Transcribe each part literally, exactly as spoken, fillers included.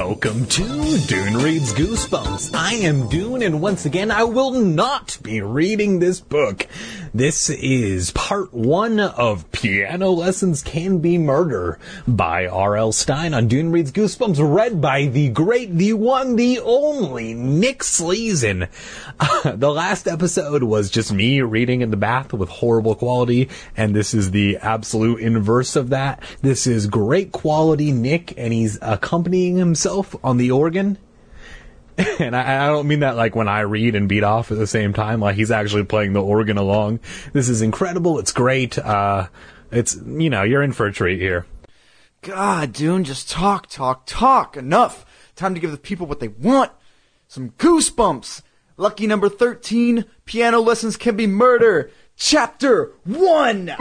Welcome to Dune Reads Goosebumps. I am Dune, and once again, I will not be reading this book. This is part one of Piano Lessons Can Be Murder by R L. Stine on Dune Reads Goosebumps, read by the great, the one, the only Nick Sleazen. Uh, the last episode was just me reading in the bath with horrible quality, and this is the absolute inverse of that. This is great quality Nick, and he's accompanying himself on the organ. And I, I don't mean that like when I read and beat off at the same time, like he's actually playing the organ along. This is incredible. It's great. Uh, it's, you know, you're in for a treat here. God, Dune, just talk, talk, talk. Enough. Time to give the people what they want. Some goosebumps. Lucky number thirteen, Piano Lessons Can Be Murder. Chapter one.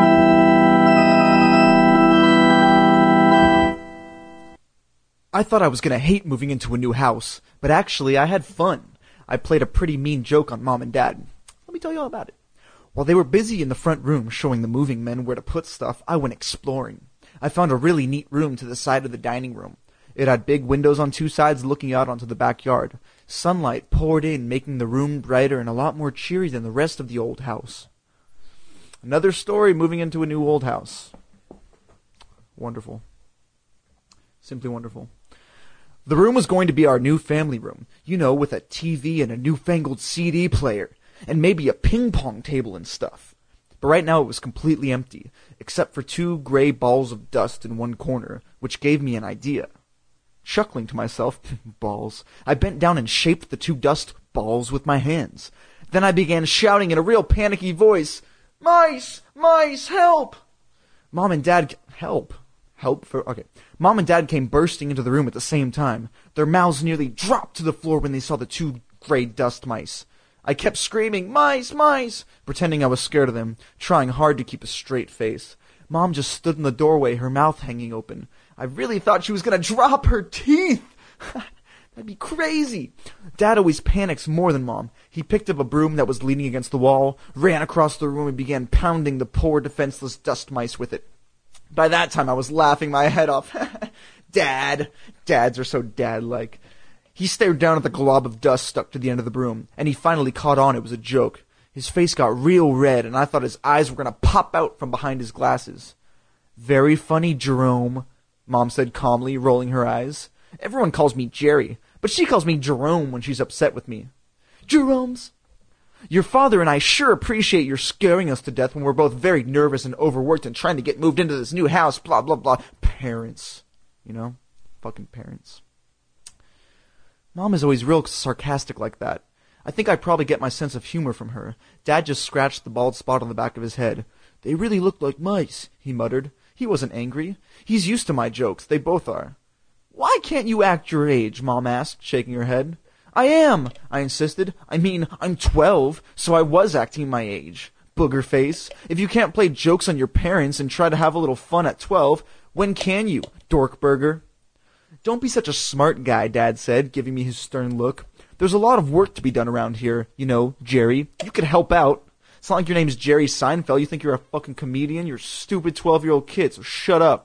I thought I was going to hate moving into a new house, but actually I had fun. I played a pretty mean joke on Mom and Dad. Let me tell you all about it. While they were busy in the front room showing the moving men where to put stuff, I went exploring. I found a really neat room to the side of the dining room. It had big windows on two sides looking out onto the backyard. Sunlight poured in, making the room brighter and a lot more cheery than the rest of the old house. Another story, moving into a new old house. Wonderful. Simply wonderful. The room was going to be our new family room, you know, with a T V and a newfangled C D player, and maybe a ping pong table and stuff. But right now it was completely empty, except for two gray balls of dust in one corner, which gave me an idea. Chuckling to myself, balls, I bent down and shaped the two dust balls with my hands. Then I began shouting in a real panicky voice, "Mice! Mice! Help!" Mom and Dad... Help? Help for... Okay. Mom and Dad came bursting into the room at the same time. Their mouths nearly dropped to the floor when they saw the two gray dust mice. I kept screaming, "Mice! Mice!" pretending I was scared of them, trying hard to keep a straight face. Mom just stood in the doorway, her mouth hanging open. I really thought she was going to drop her teeth. That'd be crazy. Dad always panics more than Mom. He picked up a broom that was leaning against the wall, ran across the room, and began pounding the poor defenseless dust mice with it. By that time, I was laughing my head off. Dad. Dads are so dad-like. He stared down at the glob of dust stuck to the end of the broom, and he finally caught on it was a joke. His face got real red, and I thought his eyes were going to pop out from behind his glasses. "Very funny, Jerome," Mom said calmly, rolling her eyes. Everyone calls me Jerry, but she calls me Jerome when she's upset with me. "Jerome's. Your father and I sure appreciate your scaring us to death when we're both very nervous and overworked and trying to get moved into this new house, blah, blah, blah. Parents. You know? Fucking parents." Mom is always real sarcastic like that. I think I probably get my sense of humor from her. Dad just scratched the bald spot on the back of his head. "They really looked like mice," he muttered. He wasn't angry. He's used to my jokes. They both are. "Why can't you act your age?" Mom asked, shaking her head. "I am," I insisted. "I mean, I'm twelve, so I was acting my age. Booger face. If you can't play jokes on your parents and try to have a little fun at twelve, when can you, Dorkburger?" "Don't be such a smart guy," Dad said, giving me his stern look. "There's a lot of work to be done around here, you know, Jerry. You could help out. It's not like your name's Jerry Seinfeld. You think you're a fucking comedian? You're a stupid twelve-year-old kid, so shut up."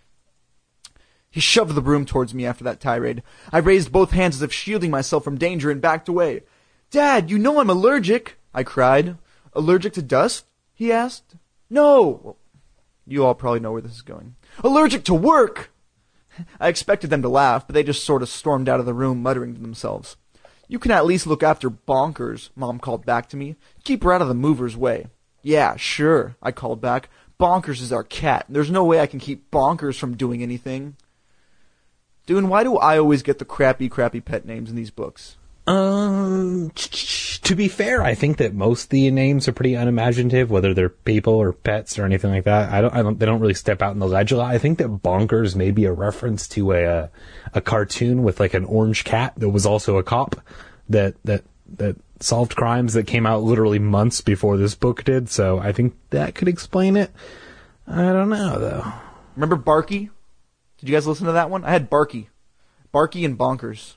He shoved the broom towards me after that tirade. I raised both hands as if shielding myself from danger and backed away. "Dad, you know I'm allergic," I cried. "Allergic to dust?" he asked. "No." Well, you all probably know where this is going. "Allergic to work!" I expected them to laugh, but they just sort of stormed out of the room, muttering to themselves. "You can at least look after Bonkers," Mom called back to me. "Keep her out of the mover's way." "Yeah, sure," I called back. "Bonkers is our cat. There's no way I can keep Bonkers from doing anything." Dune, why do I always get the crappy, crappy pet names in these books? Um, to be fair, I think that most of the names are pretty unimaginative, whether they're people or pets or anything like that. I don't, I don't, they don't really step out in the ledge a lot. I think that Bonkers may be a reference to a, a, a cartoon with like an orange cat that was also a cop that, that, that solved crimes that came out literally months before this book did. So I think that could explain it. I don't know though. Remember Barky? Did you guys listen to that one? I had Barky. Barky and Bonkers.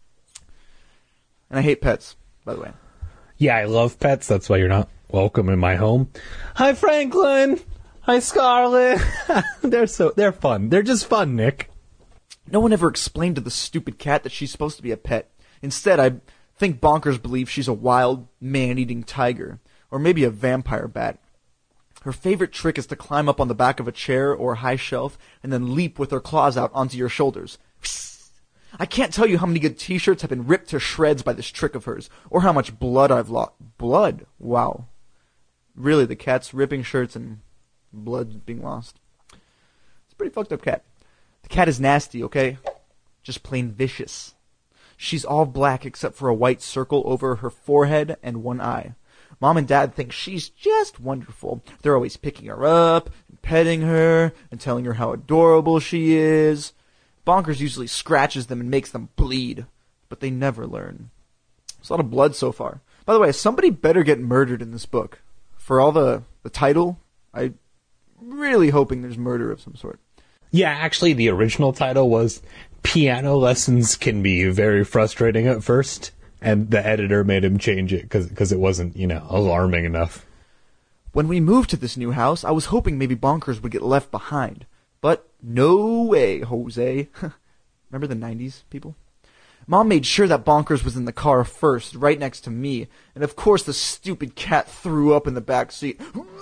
And I hate pets, by the way. Yeah, I love pets. That's why you're not welcome in my home. Hi, Franklin. Hi, Scarlet. They're so, they're fun. They're just fun, Nick. No one ever explained to the stupid cat that she's supposed to be a pet. Instead, I think Bonkers believes she's a wild, man-eating tiger, or maybe a vampire bat. Her favorite trick is to climb up on the back of a chair or a high shelf and then leap with her claws out onto your shoulders. I can't tell you how many good t-shirts have been ripped to shreds by this trick of hers, or how much blood I've lost. Blood? Wow. Really, the cat's ripping shirts and blood being lost. It's a pretty fucked up cat. The cat is nasty, okay? Just plain vicious. She's all black except for a white circle over her forehead and one eye. Mom and Dad think she's just wonderful. They're always picking her up, and petting her, and telling her how adorable she is. Bonkers usually scratches them and makes them bleed, but they never learn. There's a lot of blood so far. By the way, somebody better get murdered in this book. For all the, the title, I'm really hoping there's murder of some sort. Yeah, actually, the original title was Piano Lessons Can Be Very Frustrating at First. And the editor made him change it because it wasn't, you know, alarming enough. When we moved to this new house, I was hoping maybe Bonkers would get left behind. But no way, Jose. Remember the nineties, people? Mom made sure that Bonkers was in the car first, right next to me. And of course the stupid cat threw up in the back seat.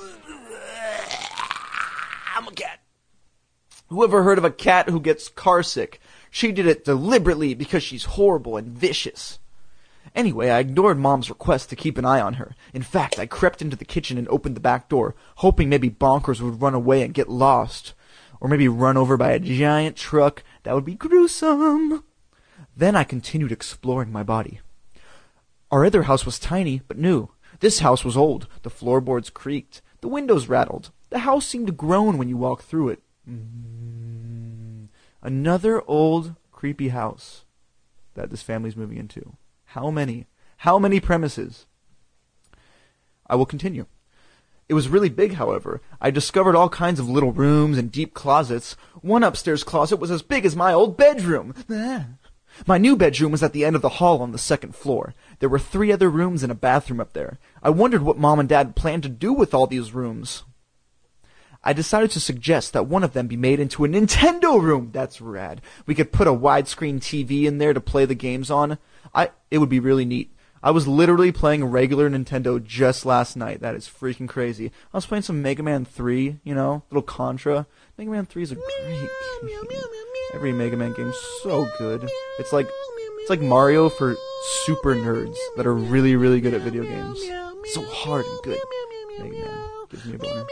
I'm a cat. Whoever heard of a cat who gets car sick? She did it deliberately because she's horrible and vicious. Anyway, I ignored Mom's request to keep an eye on her. In fact, I crept into the kitchen and opened the back door, hoping maybe Bonkers would run away and get lost. Or maybe run over by a giant truck. That would be gruesome. Then I continued exploring my body. Our other house was tiny, but new. This house was old. The floorboards creaked. The windows rattled. The house seemed to groan when you walked through it. Mm. Another old, creepy house that this family's moving into. How many? How many premises? I will continue. It was really big, however. I discovered all kinds of little rooms and deep closets. One upstairs closet was as big as my old bedroom. My new bedroom was at the end of the hall on the second floor. There were three other rooms and a bathroom up there. I wondered what Mom and Dad planned to do with all these rooms. I decided to suggest that one of them be made into a Nintendo room. That's rad. We could put a widescreen T V in there to play the games on. I, it would be really neat. I was literally playing regular Nintendo just last night. That is freaking crazy. I was playing some Mega Man three, you know, little Contra. Mega Man three is a great game. Every Mega Man game is so good. It's like, it's like Mario for super nerds that are really, really good at video games. So hard and good. Mega Man gives me a boner.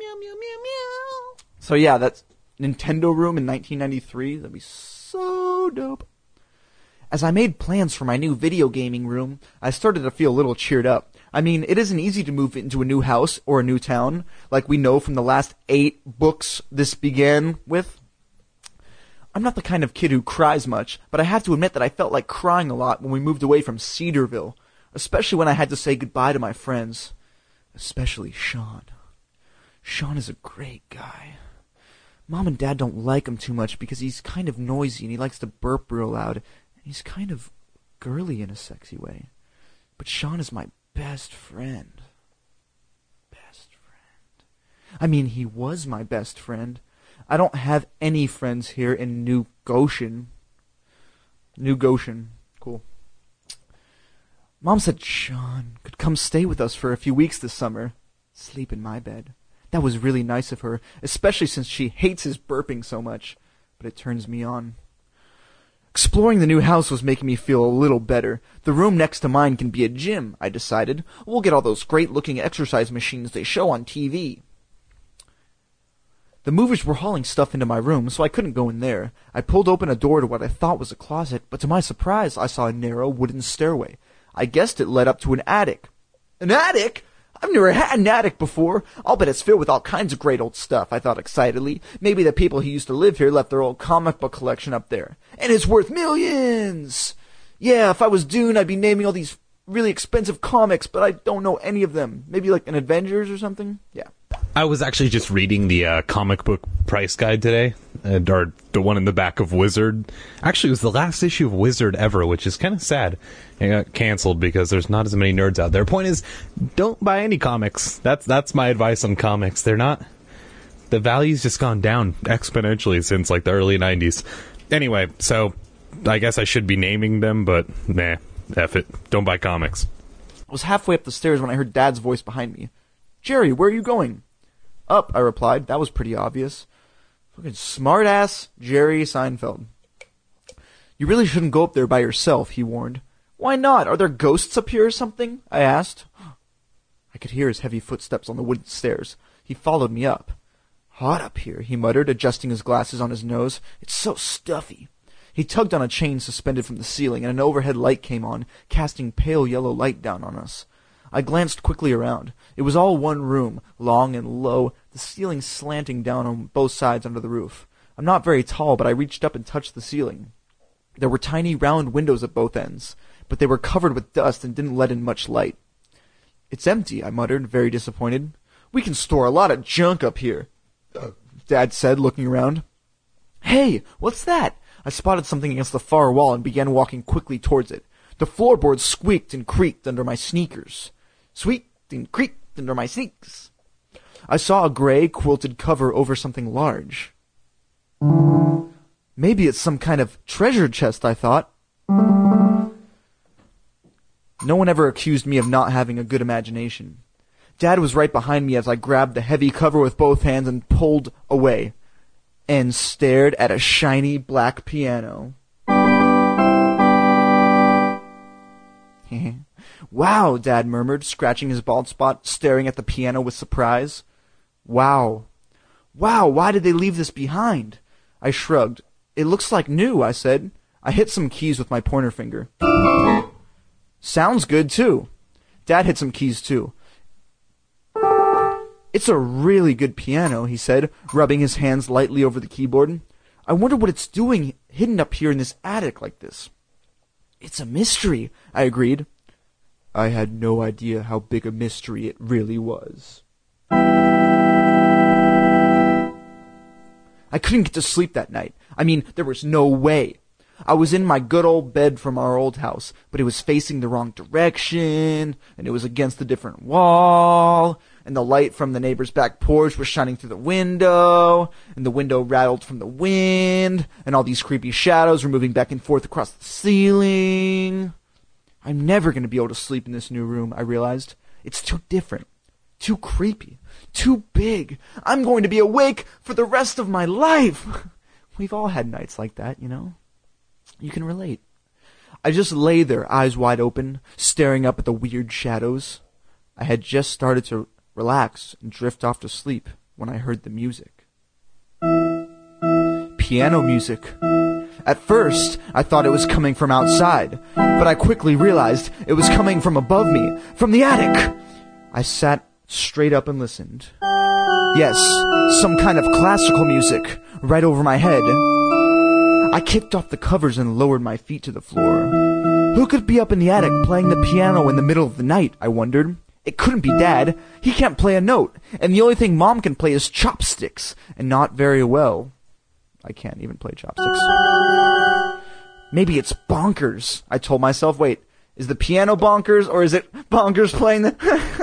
So yeah, that's Nintendo room in nineteen ninety-three. That'd be so dope. As I made plans for my new video gaming room, I started to feel a little cheered up. I mean, it isn't easy to move into a new house or a new town, like we know from the last eight books this began with. I'm not the kind of kid who cries much, but I have to admit that I felt like crying a lot when we moved away from Cedarville, especially when I had to say goodbye to my friends. Especially Sean. Sean is a great guy. Mom and Dad don't like him too much because he's kind of noisy and he likes to burp real loud. He's kind of girly in a sexy way. But Sean is my best friend. Best friend. I mean, he was my best friend. I don't have any friends here in New Goshen. New Goshen. Cool. Mom said Sean could come stay with us for a few weeks this summer. Sleep in my bed. That was really nice of her, especially since she hates his burping so much. But it turns me on. Exploring the new house was making me feel a little better. The room next to mine can be a gym, I decided. We'll get all those great-looking exercise machines they show on T V. The movers were hauling stuff into my room, so I couldn't go in there. I pulled open a door to what I thought was a closet, but to my surprise, I saw a narrow wooden stairway. I guessed it led up to an attic. An attic? I've never had an attic before. I'll bet it's filled with all kinds of great old stuff, I thought excitedly. Maybe the people who used to live here left their old comic book collection up there. And it's worth millions! Yeah, if I was Dune, I'd be naming all these really expensive comics, but I don't know any of them. Maybe like an Avengers or something? Yeah. I was actually just reading the uh, comic book price guide today, uh, or the one in the back of Wizard. Actually, it was the last issue of Wizard ever, which is kind of sad. It got canceled because there's not as many nerds out there. Point is, don't buy any comics. That's that's my advice on comics. They're not... The value's just gone down exponentially since, like, the early nineties. Anyway, so I guess I should be naming them, but nah, F it. Don't buy comics. I was halfway up the stairs when I heard Dad's voice behind me. Jerry, where are you going? Up, I replied. That was pretty obvious. Fucking smart-ass Jerry Seinfeld. You really shouldn't go up there by yourself, he warned. Why not? Are there ghosts up here or something? I asked. I could hear his heavy footsteps on the wooden stairs. He followed me up. Hot up here, he muttered, adjusting his glasses on his nose. It's so stuffy. He tugged on a chain suspended from the ceiling, and an overhead light came on, casting pale yellow light down on us. I glanced quickly around. It was all one room, long and low, the ceiling slanting down on both sides under the roof. I'm not very tall, but I reached up and touched the ceiling. There were tiny round windows at both ends, but they were covered with dust and didn't let in much light. It's empty, I muttered, very disappointed. We can store a lot of junk up here, Dad said, looking around. Hey, what's that? I spotted something against the far wall and began walking quickly towards it. The floorboards squeaked and creaked under my sneakers. Squeaked and creaked under my sneaks. I saw a gray quilted cover over something large. Maybe it's some kind of treasure chest, I thought. No one ever accused me of not having a good imagination. Dad was right behind me as I grabbed the heavy cover with both hands and pulled away, and stared at a shiny black piano. Wow, Dad murmured, scratching his bald spot, staring at the piano with surprise. Wow. Wow, why did they leave this behind? I shrugged. It looks like new, I said. I hit some keys with my pointer finger. Sounds good, too. Dad hit some keys, too. It's a really good piano, he said, rubbing his hands lightly over the keyboard. I wonder what it's doing hidden up here in this attic like this. It's a mystery, I agreed. I had no idea how big a mystery it really was. I couldn't get to sleep that night. I mean, there was no way. I was in my good old bed from our old house, but it was facing the wrong direction, and it was against a different wall, and the light from the neighbor's back porch was shining through the window, and the window rattled from the wind, and all these creepy shadows were moving back and forth across the ceiling. I'm never going to be able to sleep in this new room, I realized. It's too different, too creepy, too big. I'm going to be awake for the rest of my life. We've all had nights like that, you know. You can relate. I just lay there, eyes wide open, staring up at the weird shadows. I had just started to relax and drift off to sleep when I heard the music. Piano music. At first, I thought it was coming from outside, but I quickly realized it was coming from above me, from the attic. I sat straight up and listened. Yes, some kind of classical music right over my head. I kicked off the covers and lowered my feet to the floor. Who could be up in the attic playing the piano in the middle of the night, I wondered. It couldn't be Dad. He can't play a note, and the only thing Mom can play is chopsticks, and not very well. I can't even play chopsticks. Maybe it's bonkers, I told myself. Wait, is the piano bonkers, or is it bonkers playing the...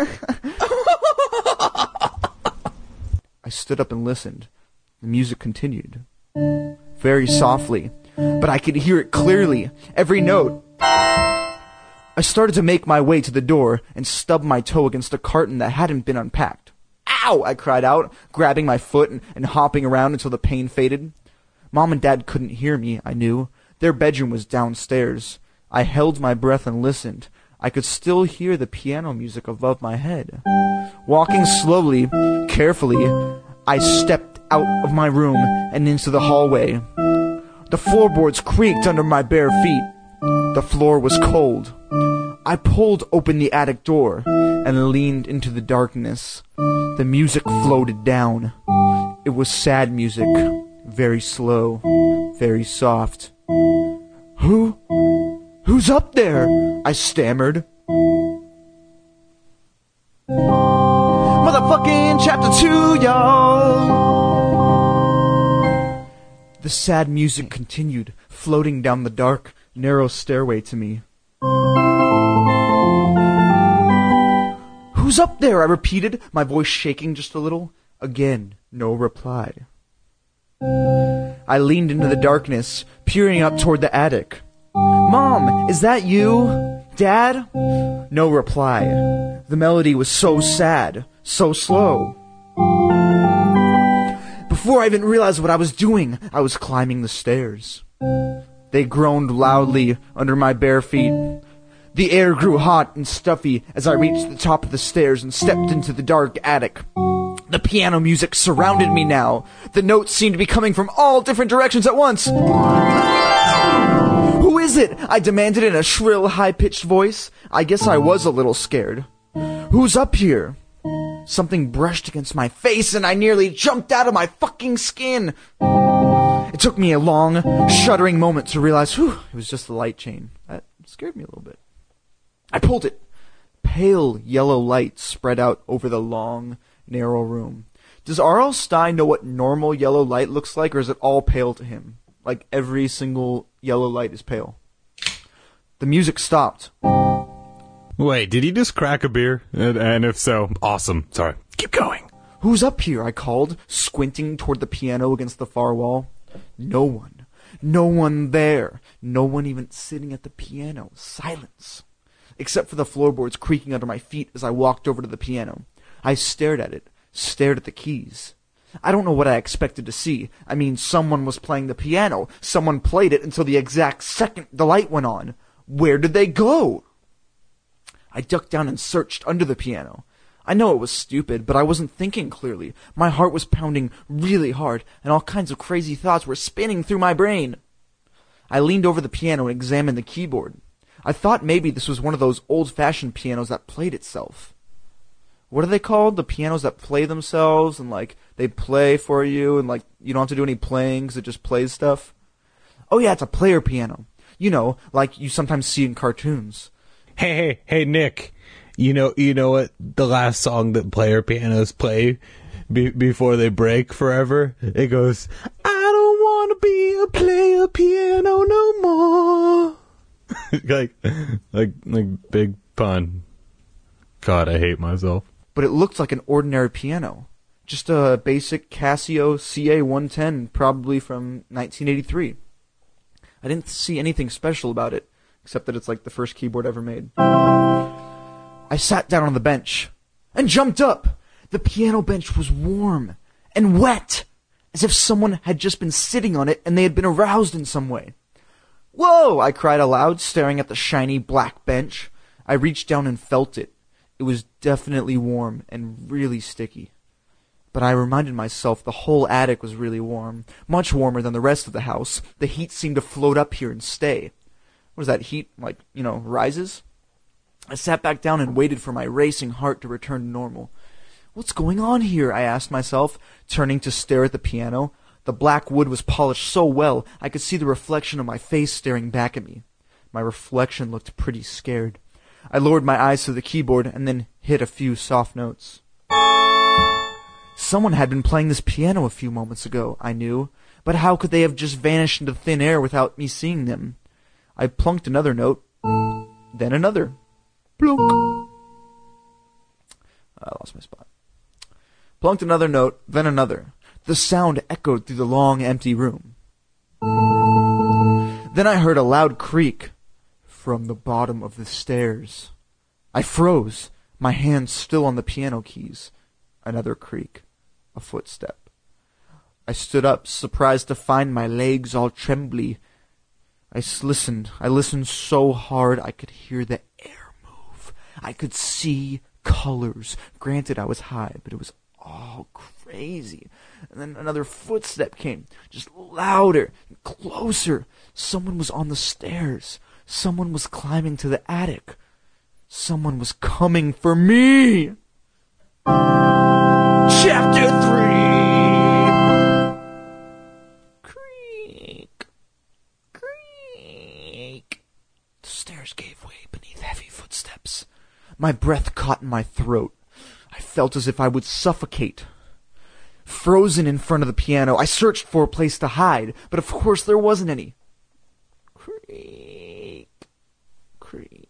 I stood up and listened. The music continued. Very softly, but I could hear it clearly, every note. I started to make my way to the door and stubbed my toe against a carton that hadn't been unpacked. Ow! I cried out, grabbing my foot and, and hopping around until the pain faded. Mom and Dad couldn't hear me, I knew. Their bedroom was downstairs. I held my breath and listened. I could still hear the piano music above my head. Walking slowly, carefully, I stepped out of my room and into the hallway. The floorboards creaked under my bare feet. The floor was cold. I pulled open the attic door and leaned into the darkness. The music floated down. It was sad music, very slow, very soft. Who? Who's up there? I stammered. Motherfucking chapter two, y'all! The sad music continued, floating down the dark, narrow stairway to me. Who's up there? I repeated, my voice shaking just a little. Again, no reply. I leaned into the darkness, peering up toward the attic. "Mom, is that you? Dad?" No reply. The melody was so sad, so slow. Before I even realized what I was doing, I was climbing the stairs. They groaned loudly under my bare feet. The air grew hot and stuffy as I reached the top of the stairs and stepped into the dark attic. The piano music surrounded me now. The notes seemed to be coming from all different directions at once. "Who is it?" I demanded in a shrill, high-pitched voice. I guess I was a little scared. "Who's up here?" Something brushed against my face and I nearly jumped out of my fucking skin. It took me a long, shuddering moment to realize, whew, it was just the light chain. That scared me a little bit. I pulled it. Pale yellow light spread out over the long, narrow room. Does R L. Stine know what normal yellow light looks like, or is it all pale to him? Like every single yellow light is pale. The music stopped. Wait, did he just crack a beer? And, and if so, awesome. Sorry. Keep going. "Who's up here?" I called, squinting toward the piano against the far wall. No one. No one there. No one even sitting at the piano. Silence. Except for the floorboards creaking under my feet as I walked over to the piano. I stared at it, stared at the keys. I don't know what I expected to see. I mean, someone was playing the piano. Someone played it until the exact second the light went on. Where did they go? I ducked down and searched under the piano. I know it was stupid, but I wasn't thinking clearly. My heart was pounding really hard, and all kinds of crazy thoughts were spinning through my brain. I leaned over the piano and examined the keyboard. I thought maybe this was one of those old-fashioned pianos that played itself. What are they called? The pianos that play themselves, and, like, they play for you, and, like, you don't have to do any playing because it just plays stuff? Oh, yeah, it's a player piano. You know, like you sometimes see in cartoons. Hey, hey, hey, Nick. You know, you know what the last song that player pianos play be- before they break forever? It goes, "I don't want to be a player piano no more." like, like, like big pun. God, I hate myself. But it looked like an ordinary piano. Just a basic Casio C A one ten, probably from nineteen eighty-three. I didn't see anything special about it, except that it's like the first keyboard ever made. I sat down on the bench and jumped up. The piano bench was warm and wet, as if someone had just been sitting on it and they had been aroused in some way. "Whoa!" I cried aloud, staring at the shiny black bench. I reached down and felt it. It was definitely warm and really sticky. But I reminded myself the whole attic was really warm, much warmer than the rest of the house. The heat seemed to float up here and stay. What is that heat, like, you know, rises? I sat back down and waited for my racing heart to return to normal. "What's going on here?" I asked myself, turning to stare at the piano. The black wood was polished so well, I could see the reflection of my face staring back at me. My reflection looked pretty scared. I lowered my eyes to the keyboard and then hit a few soft notes. Someone had been playing this piano a few moments ago, I knew, but how could they have just vanished into thin air without me seeing them? I plunked another note, then another. Plunk. I lost my spot. Plunked another note, then another. The sound echoed through the long, empty room. Then I heard a loud creak from the bottom of the stairs. I froze, my hands still on the piano keys. Another creak. A footstep. I stood up, surprised to find my legs all trembly. I listened. I listened so hard I could hear the air move. I could see colors. Granted, I was high, but it was all crazy. And then another footstep came, just louder, closer. Someone was on the stairs. Someone was climbing to the attic. Someone was coming for me. Chapter three. Creak. Creak. The stairs gave way beneath heavy footsteps. My breath caught in my throat. I felt as if I would suffocate. Frozen in front of the piano, I searched for a place to hide, but of course there wasn't any. Creak. Creak.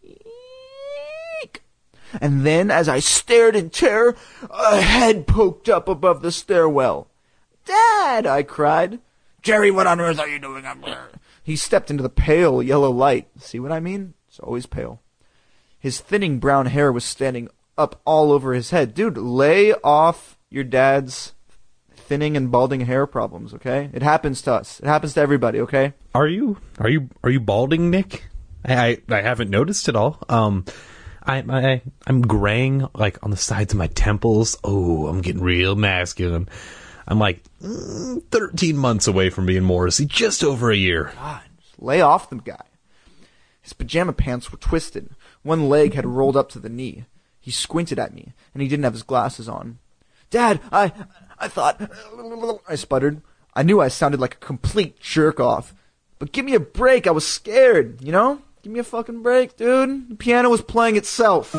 And then, as I stared in terror, a head poked up above the stairwell. Dad, I cried. Jerry, what on earth are you doing up here? He stepped into the pale yellow light. See what I mean? It's always pale. His thinning brown hair was standing up all over his head. Dude, lay off your dad's thinning and balding hair problems, okay? It happens to us. It happens to everybody, okay? Are you are you are you balding, Nick? I I, I haven't noticed it all. Um, I I I'm graying like on the sides of my temples. Oh, I'm getting real masculine. I'm like mm, thirteen months away from being Morrissey, just over a year. God, just lay off the guy. His pajama pants were twisted. One leg had rolled up to the knee. He squinted at me, and he didn't have his glasses on. Dad, I, I thought, I sputtered. I knew I sounded like a complete jerk-off. But give me a break, I was scared, you know? Give me a fucking break, dude. The piano was playing itself.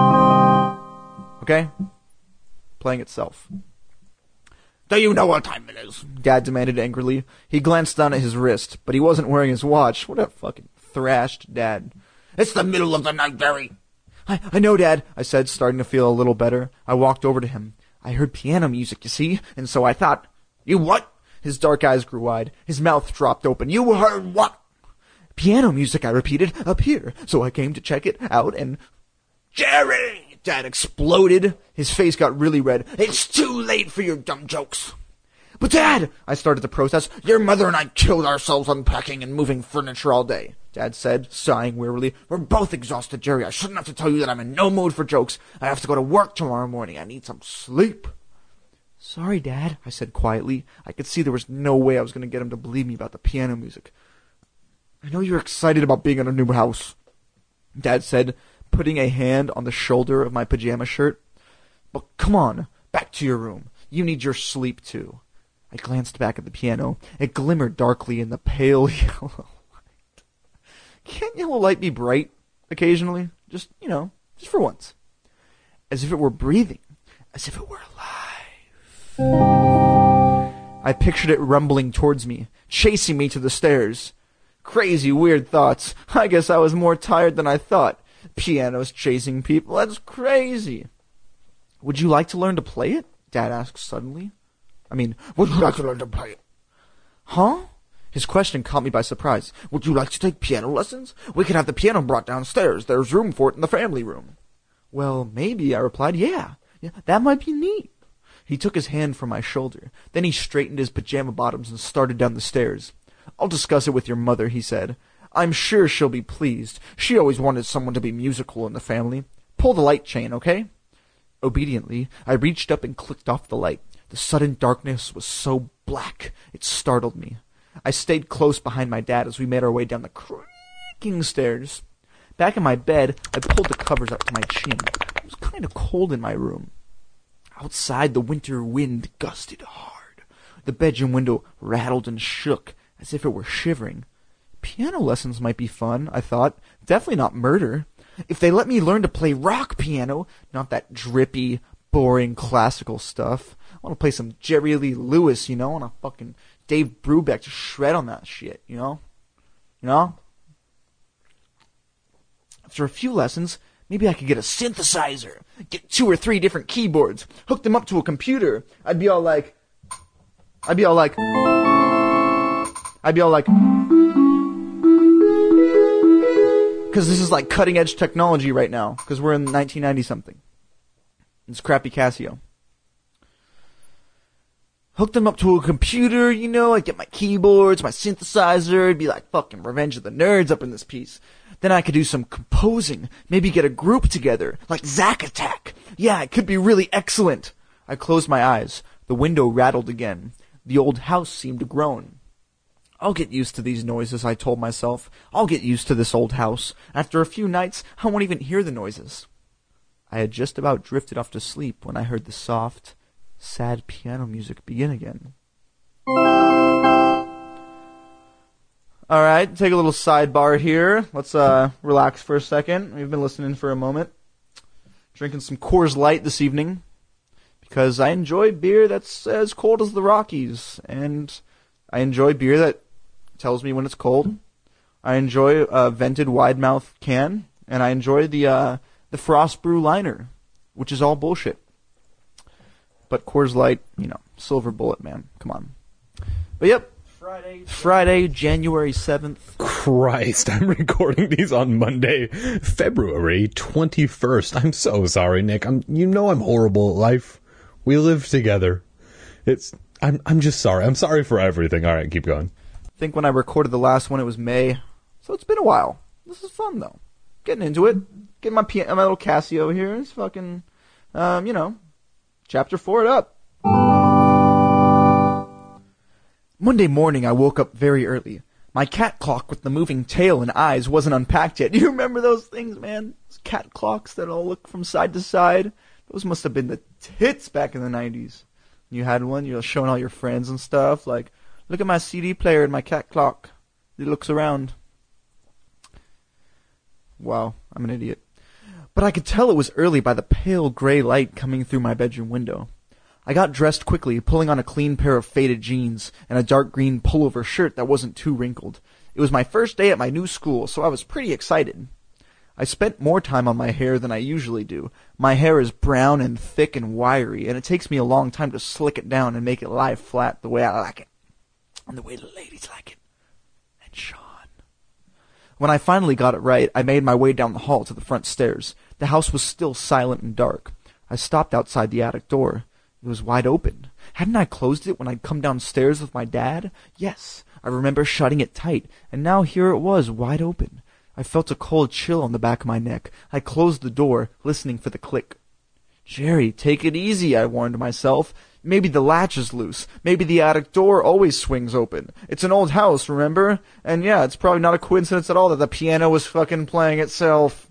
Okay? Playing itself. Do you know what time it is? Dad demanded angrily. He glanced down at his wrist, but he wasn't wearing his watch. What a fucking thrashed dad. It's the middle of the night, Barry. I, I know, Dad, I said, starting to feel a little better. I walked over to him. I heard piano music, you see, and so I thought, you what? His dark eyes grew wide. His mouth dropped open. You heard what? Piano music, I repeated, up here. So I came to check it out and... Jerry! Dad exploded. His face got really red. It's too late for your dumb jokes. But Dad, I started to protest, your mother and I killed ourselves unpacking and moving furniture all day. Dad said, sighing wearily. We're both exhausted, Jerry. I shouldn't have to tell you that I'm in no mood for jokes. I have to go to work tomorrow morning. I need some sleep. Sorry, Dad, I said quietly. I could see there was no way I was going to get him to believe me about the piano music. I know you're excited about being in a new house, Dad said, putting a hand on the shoulder of my pajama shirt. But come on, back to your room. You need your sleep, too. I glanced back at the piano. It glimmered darkly in the pale yellow light. Can't yellow light be bright occasionally? Just, you know, just for once. As if it were breathing. As if it were alive. I pictured it rumbling towards me, chasing me to the stairs. Crazy, weird thoughts. I guess I was more tired than I thought. Pianos chasing people, that's crazy. Would you like to learn to play it? Dad asked suddenly. I mean, would you like to learn to play it? Huh? His question caught me by surprise. Would you like to take piano lessons? We could have the piano brought downstairs. There's room for it in the family room. Well, maybe, I replied. Yeah, yeah, that might be neat. He took his hand from my shoulder. Then he straightened his pajama bottoms and started down the stairs. I'll discuss it with your mother, he said. I'm sure she'll be pleased. She always wanted someone to be musical in the family. Pull the light chain, okay? Obediently, I reached up and clicked off the light. The sudden darkness was so black, it startled me. I stayed close behind my dad as we made our way down the creaking stairs. Back in my bed, I pulled the covers up to my chin. It was kind of cold in my room. Outside, the winter wind gusted hard. The bedroom window rattled and shook as if it were shivering. Piano lessons might be fun, I thought. Definitely not murder. If they let me learn to play rock piano, not that drippy, boring classical stuff. I want to play some Jerry Lee Lewis, you know, and a fucking Dave Brubeck to shred on that shit, you know? You know? After a few lessons, maybe I could get a synthesizer, get two or three different keyboards, hook them up to a computer. I'd be all like, I'd be all like, I'd be all like, because this is like cutting edge technology right now, because we're in nineteen ninety something. It's crappy Casio. Hook them up to a computer, you know, I'd get my keyboards, my synthesizer, it'd be like fucking Revenge of the Nerds up in this piece. Then I could do some composing, maybe get a group together, like Zack Attack. Yeah, it could be really excellent. I closed my eyes. The window rattled again. The old house seemed to groan. I'll get used to these noises, I told myself. I'll get used to this old house. After a few nights, I won't even hear the noises. I had just about drifted off to sleep when I heard the soft, sad piano music begin again. Alright, take a little sidebar here. Let's uh relax for a second. We've been listening for a moment. Drinking some Coors Light this evening. Because I enjoy beer that's as cold as the Rockies. And I enjoy beer that tells me when it's cold. I enjoy a vented wide mouth can. And I enjoy the uh the Frost Brew liner. Which is all bullshit. But Coors Light, you know, Silver bullet, man. Come on. But yep. Friday, Friday, January seventh. Christ, I'm recording these on Monday, February twenty-first. I'm so sorry, Nick. I'm, you know I'm horrible at life. We live together. It's, I'm, I'm just sorry. I'm sorry for everything. All right, keep going. I think when I recorded the last one, it was May. So it's been a while. This is fun, though. Getting into it. Getting my, piano, my little Casio here. It's fucking, um, you know, chapter four it up. Monday morning, I woke up very early. My cat clock with the moving tail and eyes wasn't unpacked yet. Do you remember those things, man? Those cat clocks that all look from side to side? Those must have been the tits back in the nineties. You had one, you're showing all your friends and stuff, like, look at my C D player and my cat clock. It looks around. Wow, I'm an idiot. But I could tell it was early by the pale gray light coming through my bedroom window. I got dressed quickly, pulling on a clean pair of faded jeans and a dark green pullover shirt that wasn't too wrinkled. It was my first day at my new school, so I was pretty excited. I spent more time on my hair than I usually do. My hair is brown and thick and wiry, and it takes me a long time to slick it down and make it lie flat the way I like it. And the way the ladies like it. And Sean. When I finally got it right, I made my way down the hall to the front stairs. The house was still silent and dark. I stopped outside the attic door. It was wide open. Hadn't I closed it when I'd come downstairs with my dad? Yes, I remember shutting it tight, and now here it was, wide open. I felt a cold chill on the back of my neck. I closed the door, listening for the click. Jerry, take it easy, I warned myself. Maybe the latch is loose. Maybe the attic door always swings open. It's an old house, remember? And yeah, it's probably not a coincidence at all that the piano was fucking playing itself.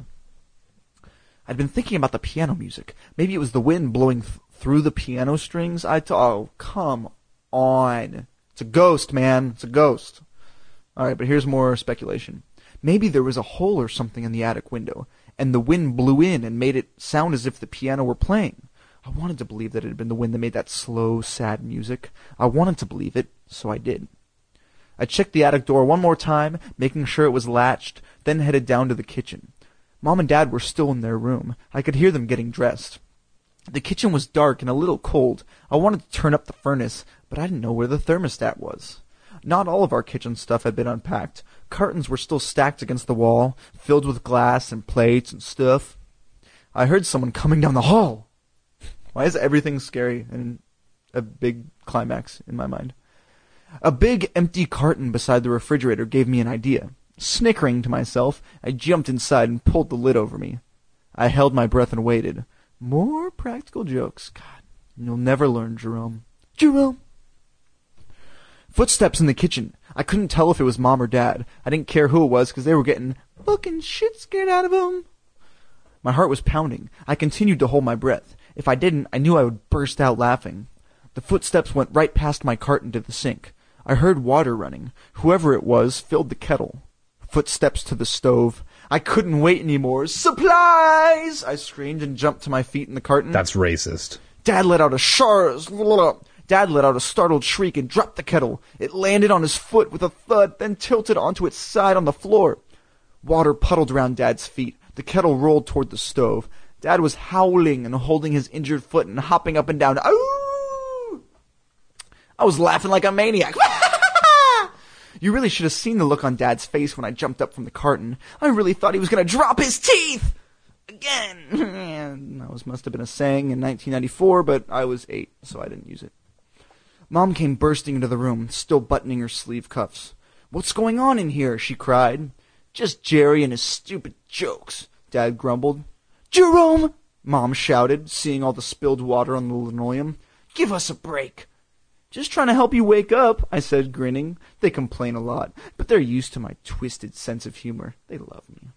I'd been thinking about the piano music. Maybe it was the wind blowing th- through the piano strings. I t- oh, come on. It's a ghost, man. It's a ghost. Alright, but here's more speculation. Maybe there was a hole or something in the attic window, and the wind blew in and made it sound as if the piano were playing. I wanted to believe that it had been the wind that made that slow, sad music. I wanted to believe it, so I did. I checked the attic door one more time, making sure it was latched, then headed down to the kitchen. Mom and Dad were still in their room. I could hear them getting dressed. The kitchen was dark and a little cold. I wanted to turn up the furnace, but I didn't know where the thermostat was. Not all of our kitchen stuff had been unpacked. Cartons were still stacked against the wall, filled with glass and plates and stuff. I heard someone coming down the hall. Why is everything scary and a big climax in my mind? A big empty carton beside the refrigerator gave me an idea. Snickering to myself, I jumped inside and pulled the lid over me. I held my breath and waited. More practical jokes. God, you'll never learn, Jerome. Jerome! Footsteps in the kitchen. I couldn't tell if it was Mom or Dad. I didn't care who it was because they were getting fucking shit scared out of them. My heart was pounding. I continued to hold my breath. If I didn't, I knew I would burst out laughing. The footsteps went right past my cart into the sink. I heard water running. Whoever it was filled the kettle. Footsteps to the stove. I couldn't wait anymore. Supplies! I screamed and jumped to my feet in the carton. That's racist. Dad let out a shar... Dad let out a startled shriek and dropped the kettle. It landed on his foot with a thud, then tilted onto its side on the floor. Water puddled around Dad's feet. The kettle rolled toward the stove. Dad was howling and holding his injured foot and hopping up and down. Ooh! I was laughing like a maniac. You really should have seen the look on Dad's face when I jumped up from the carton. I really thought he was going to drop his teeth! Again! That was, must have been a saying in nineteen ninety-four, but I was eight, so I didn't use it. Mom came bursting into the room, still buttoning her sleeve cuffs. What's going on in here? She cried. Just Jerry and his stupid jokes, Dad grumbled. Jerome! Mom shouted, seeing all the spilled water on the linoleum. Give us a break. Just trying to help you wake up, I said, grinning. They complain a lot, but they're used to my twisted sense of humor. They love me.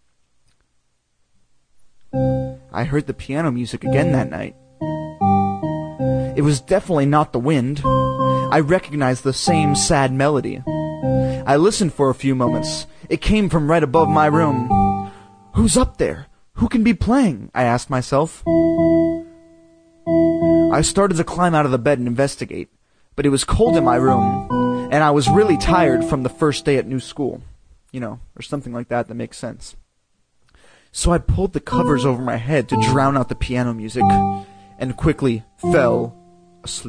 I heard the piano music again that night. It was definitely not the wind. I recognized the same sad melody. I listened for a few moments. It came from right above my room. Who's up there? Who can be playing? I asked myself. I started to climb out of the bed and investigate, but it was cold in my room, and I was really tired from the first day at new school. You know, or something like that that makes sense. So I pulled the covers over my head to drown out the piano music, and quickly fell asleep.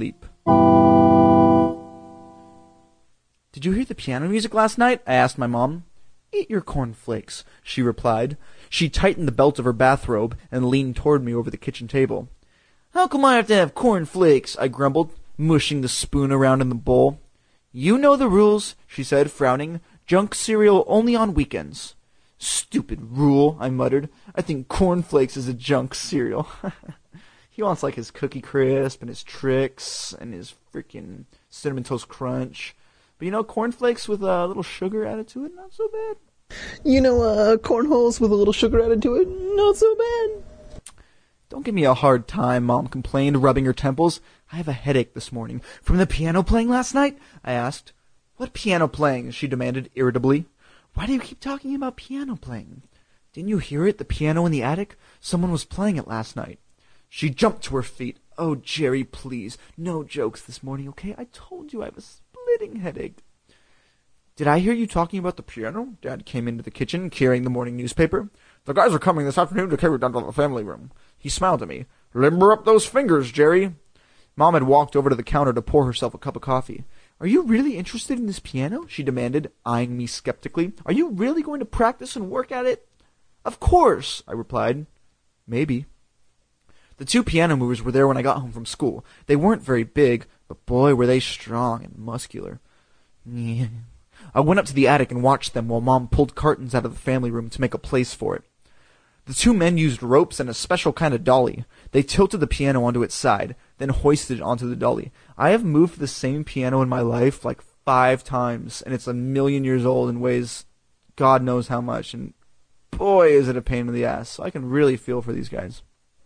Did you hear the piano music last night? I asked my mom. Eat your cornflakes, she replied. She tightened the belt of her bathrobe and leaned toward me over the kitchen table. How come I have to have cornflakes? I grumbled, mushing the spoon around in the bowl. You know the rules, she said, frowning. Junk cereal only on weekends. Stupid rule, I muttered. I think cornflakes is a junk cereal. He wants like his Cookie Crisp and his Trix and his freaking Cinnamon Toast Crunch. But you know, cornflakes with a little sugar added to it, not so bad. You know, uh, cornholes with a little sugar added to it, not so bad. Don't give me a hard time, Mom complained, rubbing her temples. I have a headache this morning. From the piano playing last night? I asked. What piano playing? She demanded irritably. Why do you keep talking about piano playing? Didn't you hear it, the piano in the attic? Someone was playing it last night. She jumped to her feet. Oh, Jerry, please. No jokes this morning, okay? I told you I have a splitting headache. Did I hear you talking about the piano? Dad came into the kitchen, carrying the morning newspaper. The guys are coming this afternoon to carry it down to the family room. He smiled at me. Limber up those fingers, Jerry. Mom had walked over to the counter to pour herself a cup of coffee. Are you really interested in this piano? She demanded, eyeing me skeptically. Are you really going to practice and work at it? Of course, I replied. Maybe. The two piano movers were there when I got home from school. They weren't very big, but boy, were they strong and muscular. Yeah. I went up to the attic and watched them while Mom pulled cartons out of the family room to make a place for it. The two men used ropes and a special kind of dolly. They tilted the piano onto its side, then hoisted it onto the dolly. I have moved the same piano in my life like five times, and it's a million years old and weighs God knows how much, and boy, is it a pain in the ass. So I can really feel for these guys.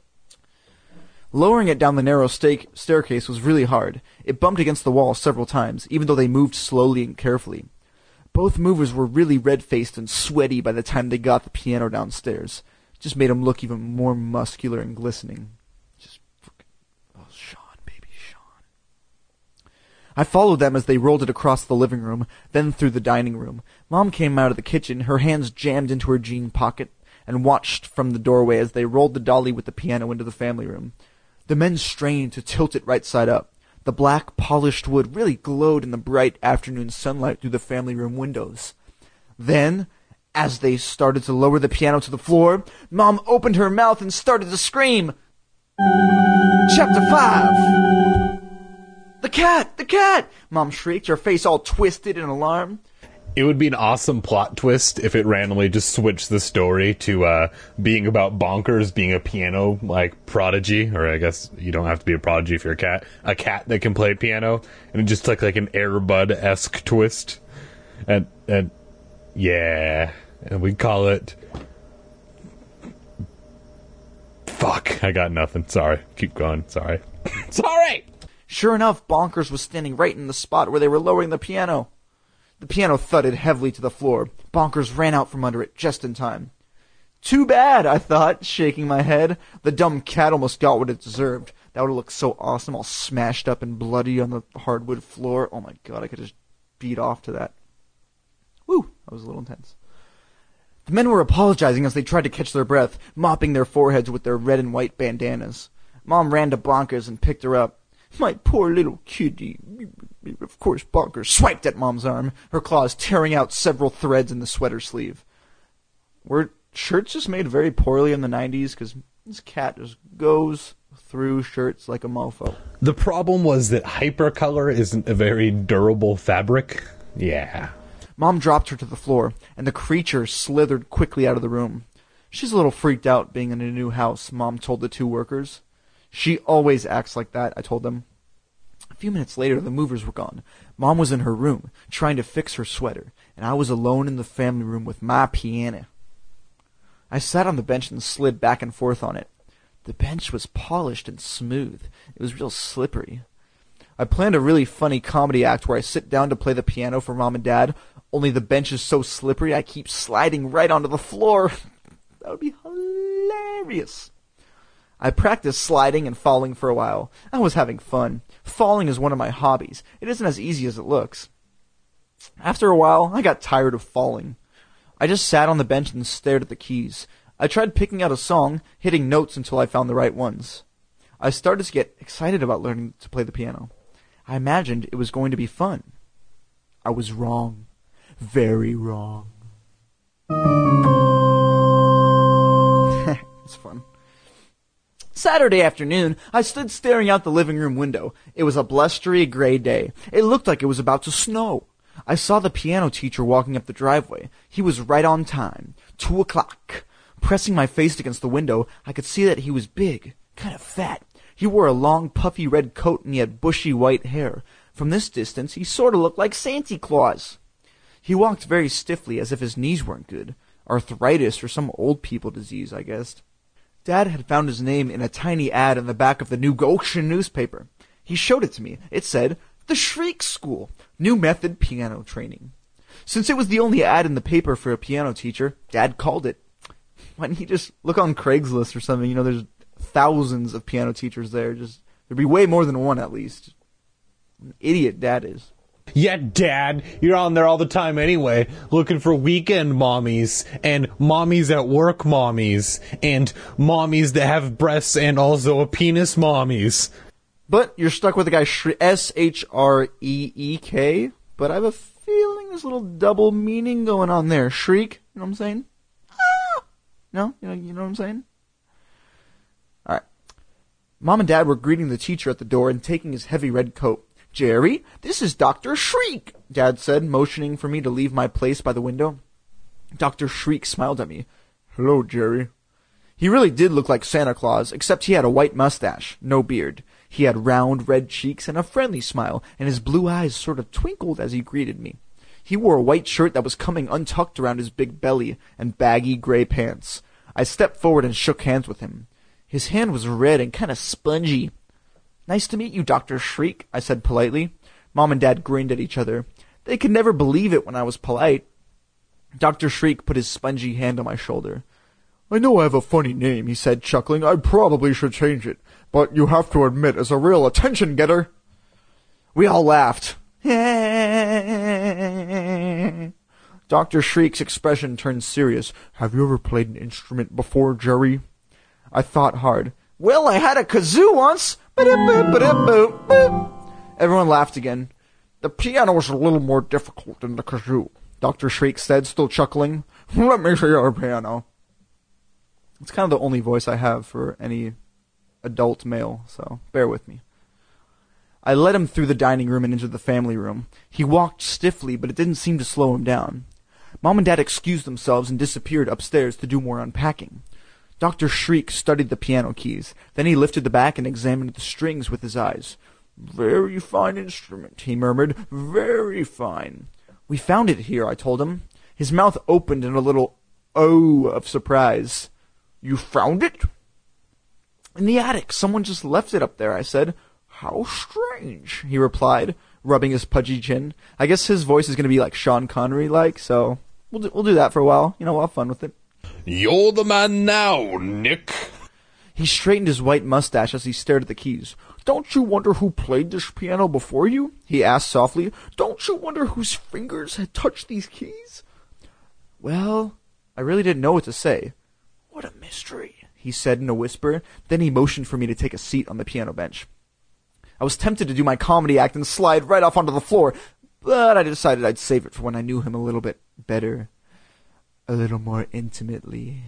Lowering it down the narrow stake staircase was really hard. It bumped against the wall several times, even though they moved slowly and carefully. Both movers were really red-faced and sweaty by the time they got the piano downstairs. It just made them look even more muscular and glistening. Just fucking... Oh, Sean, baby, Sean. I followed them as they rolled it across the living room, then through the dining room. Mom came out of the kitchen, her hands jammed into her jean pocket, and watched from the doorway as they rolled the dolly with the piano into the family room. The men strained to tilt it right side up. The black, polished wood really glowed in the bright afternoon sunlight through the family room windows. Then, as they started to lower the piano to the floor, Mom opened her mouth and started to scream. Chapter five. The cat! The cat! Mom shrieked, her face all twisted in alarm. It would be an awesome plot twist if it randomly just switched the story to uh, being about Bonkers being a piano, like, prodigy. Or I guess you don't have to be a prodigy if you're a cat. A cat that can play piano. And it just took, like, an Air Bud-esque twist. And, and, yeah. And we call it... Fuck, I got nothing. Sorry. Keep going. Sorry. Sorry! Sure enough, Bonkers was standing right in the spot where they were lowering the piano. The piano thudded heavily to the floor. Bonkers ran out from under it just in time. Too bad, I thought, shaking my head. The dumb cat almost got what it deserved. That would have looked so awesome, all smashed up and bloody on the hardwood floor. Oh my god, I could just beat off to that. Woo, that was a little intense. The men were apologizing as they tried to catch their breath, mopping their foreheads with their red and white bandanas. Mom ran to Bonkers and picked her up. My poor little kitty. Of course, Bonkers swiped at Mom's arm, her claws tearing out several threads in the sweater sleeve. Were shirts just made very poorly in the nineties? Because this cat just goes through shirts like a mofo. The problem was that hypercolor isn't a very durable fabric. Yeah. Mom dropped her to the floor, and the creature slithered quickly out of the room. She's a little freaked out being in a new house, Mom told the two workers. She always acts like that, I told them. A few minutes later, the movers were gone. Mom was in her room, trying to fix her sweater, and I was alone in the family room with my piano. I sat on the bench and slid back and forth on it. The bench was polished and smooth. It was real slippery. I planned a really funny comedy act where I sit down to play the piano for Mom and Dad, only the bench is so slippery I keep sliding right onto the floor. That would be hilarious. I practiced sliding and falling for a while. I was having fun. Falling is one of my hobbies. It isn't as easy as it looks. After a while, I got tired of falling. I just sat on the bench and stared at the keys. I tried picking out a song, hitting notes until I found the right ones. I started to get excited about learning to play the piano. I imagined it was going to be fun. I was wrong. Very wrong. It's fun. Saturday afternoon, I stood staring out the living room window. It was a blustery gray day. It looked like it was about to snow. I saw the piano teacher walking up the driveway. He was right on time. Two o'clock. Pressing my face against the window, I could see that he was big, kind of fat. He wore a long, puffy red coat and he had bushy white hair. From this distance, he sort of looked like Santa Claus. He walked very stiffly, as if his knees weren't good. Arthritis or some old people disease, I guessed. Dad had found his name in a tiny ad on the back of the New Goshen newspaper. He showed it to me. It said, "The Shriek School, New Method Piano Training." Since it was the only ad in the paper for a piano teacher, Dad called it. Why didn't he just look on Craigslist or something? You know, there's thousands of piano teachers there. Just there'd be way more than one at least. An idiot Dad is. Yeah, Dad, you're on there all the time anyway, looking for weekend mommies, and mommies at work mommies, and mommies that have breasts and also a penis mommies. But you're stuck with the guy Shre- S H R E E K, but I have a feeling there's a little double meaning going on there. Shriek, you know what I'm saying? Ah! No? You know, you know what I'm saying? Alright. Mom and Dad were greeting the teacher at the door and taking his heavy red coat. "Jerry, this is Doctor Shriek," Dad said, motioning for me to leave my place by the window. Doctor Shriek smiled at me. "Hello, Jerry." He really did look like Santa Claus, except he had a white mustache, no beard. He had round, red cheeks and a friendly smile, and his blue eyes sort of twinkled as he greeted me. He wore a white shirt that was coming untucked around his big belly, and baggy gray pants. I stepped forward and shook hands with him. His hand was red and kind of spongy. "Nice to meet you, Doctor Shriek," I said politely. Mom and Dad grinned at each other. They could never believe it when I was polite. Doctor Shriek put his spongy hand on my shoulder. "I know I have a funny name," he said, chuckling. "I probably should change it, but you have to admit, as a real attention-getter." We all laughed. Doctor Shriek's expression turned serious. "Have you ever played an instrument before, Jerry?" I thought hard. "Well, I had a kazoo once." Everyone laughed again. "The piano was a little more difficult than the kazoo," Doctor Shriek said, still chuckling. "Let me see your piano." It's kind of the only voice I have for any adult male, so bear with me. I led him through the dining room and into the family room. He walked stiffly, but it didn't seem to slow him down. Mom and Dad excused themselves and disappeared upstairs to do more unpacking. Doctor Shriek studied the piano keys. Then he lifted the back and examined the strings with his eyes. "Very fine instrument," he murmured. "Very fine." "We found it here," I told him. His mouth opened in a little O of surprise. "You found it?" "In the attic. Someone just left it up there," I said. "How strange," he replied, rubbing his pudgy chin. I guess his voice is going to be like Sean Connery-like, so we'll do, we'll do that for a while. You know, we'll have fun with it. "You're the man now, Nick." He straightened his white mustache as he stared at the keys. "Don't you wonder who played this piano before you?" he asked softly. "Don't you wonder whose fingers had touched these keys?" Well, I really didn't know what to say. "What a mystery," he said in a whisper. Then he motioned for me to take a seat on the piano bench. I was tempted to do my comedy act and slide right off onto the floor, but I decided I'd save it for when I knew him a little bit better. A little more intimately.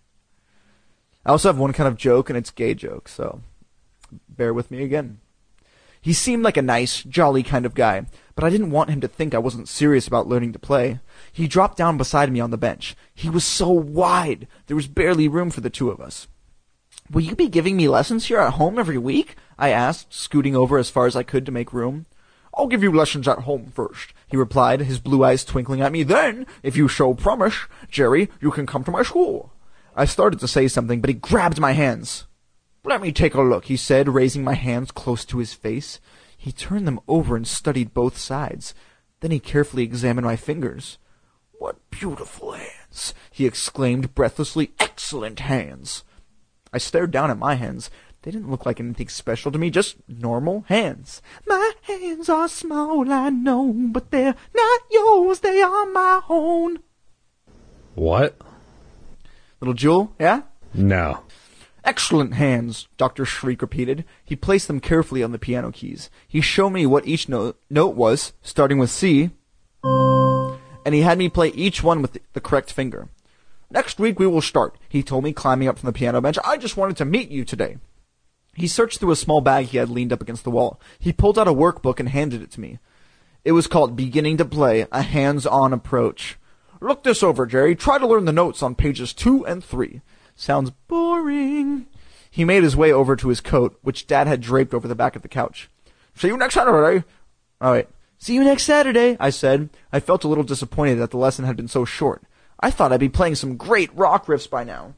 I also have one kind of joke, and it's gay joke, so bear with me again. He seemed like a nice, jolly kind of guy, but I didn't want him to think I wasn't serious about learning to play. He dropped down beside me on the bench. He was so wide, there was barely room for the two of us. "Will you be giving me lessons here at home every week?" I asked, scooting over as far as I could to make room. "I'll give you lessons at home first," he replied, his blue eyes twinkling at me. "Then, if you show promise, Jerry, you can come to my school." I started to say something, but he grabbed my hands. "Let me take a look," he said, raising my hands close to his face. He turned them over and studied both sides. Then he carefully examined my fingers. "What beautiful hands," he exclaimed breathlessly. "Excellent hands." I stared down at my hands. They didn't look like anything special to me, just normal hands. "My hands are small, I know, but they're not yours, they are my own." What? Little Jewel, yeah? No. Excellent hands, Doctor Shriek repeated. He placed them carefully on the piano keys. He showed me what each note, note was, starting with C, and he had me play each one with the correct finger. Next week we will start, he told me, climbing up from the piano bench. I just wanted to meet you today. He searched through a small bag he had leaned up against the wall. He pulled out a workbook and handed it to me. It was called Beginning to Play, a Hands-On Approach. Look this over, Jerry. Try to learn the notes on pages two and three. Sounds boring. He made his way over to his coat, which Dad had draped over the back of the couch. See you next Saturday. Oh, wait. See you next Saturday, I said. I felt a little disappointed that the lesson had been so short. I thought I'd be playing some great rock riffs by now.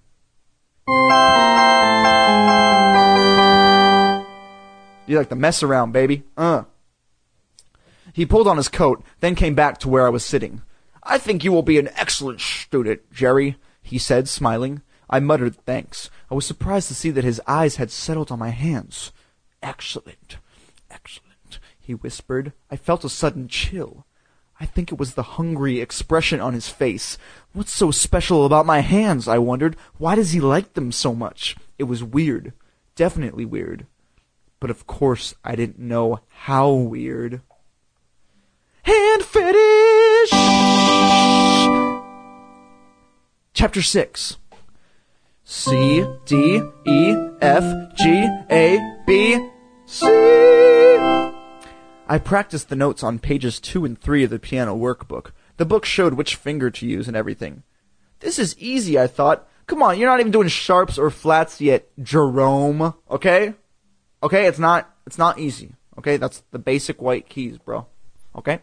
You like to mess around, baby. Uh. He pulled on his coat, then came back to where I was sitting. I think you will be an excellent student, Jerry, he said, smiling. I muttered thanks. I was surprised to see that his eyes had settled on my hands. Excellent. Excellent, he whispered. I felt a sudden chill. I think it was the hungry expression on his face. What's so special about my hands, I wondered. Why does he like them so much? It was weird. Definitely weird. But of course I didn't know how weird. Hand fetish! Chapter six. C, D, E, F, G, A, B, C. I practiced the notes on pages two and three of the piano workbook. The book showed which finger to use and everything. This is easy, I thought. Come on, you're not even doing sharps or flats yet, Jerome. Okay? Okay, it's not, it's not easy. Okay, that's the basic white keys, bro. Okay?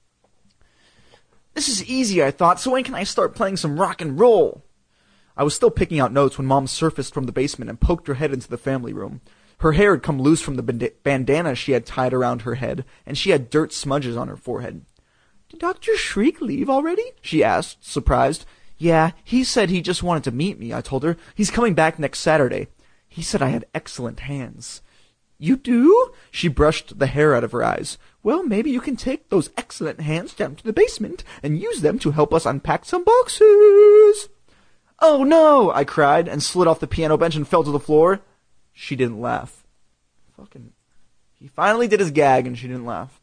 This is easy, I thought, so when can I start playing some rock and roll? I was still picking out notes when Mom surfaced from the basement and poked her head into the family room. Her hair had come loose from the band- bandana she had tied around her head, and she had dirt smudges on her forehead. Did Doctor Shriek leave already? She asked, surprised. Yeah, he said he just wanted to meet me, I told her. He's coming back next Saturday. He said I had excellent hands. You do? She brushed the hair out of her eyes. Well, maybe you can take those excellent hands down to the basement and use them to help us unpack some boxes. Oh no, I cried and slid off the piano bench and fell to the floor. She didn't laugh. Fucking... He finally did his gag and she didn't laugh.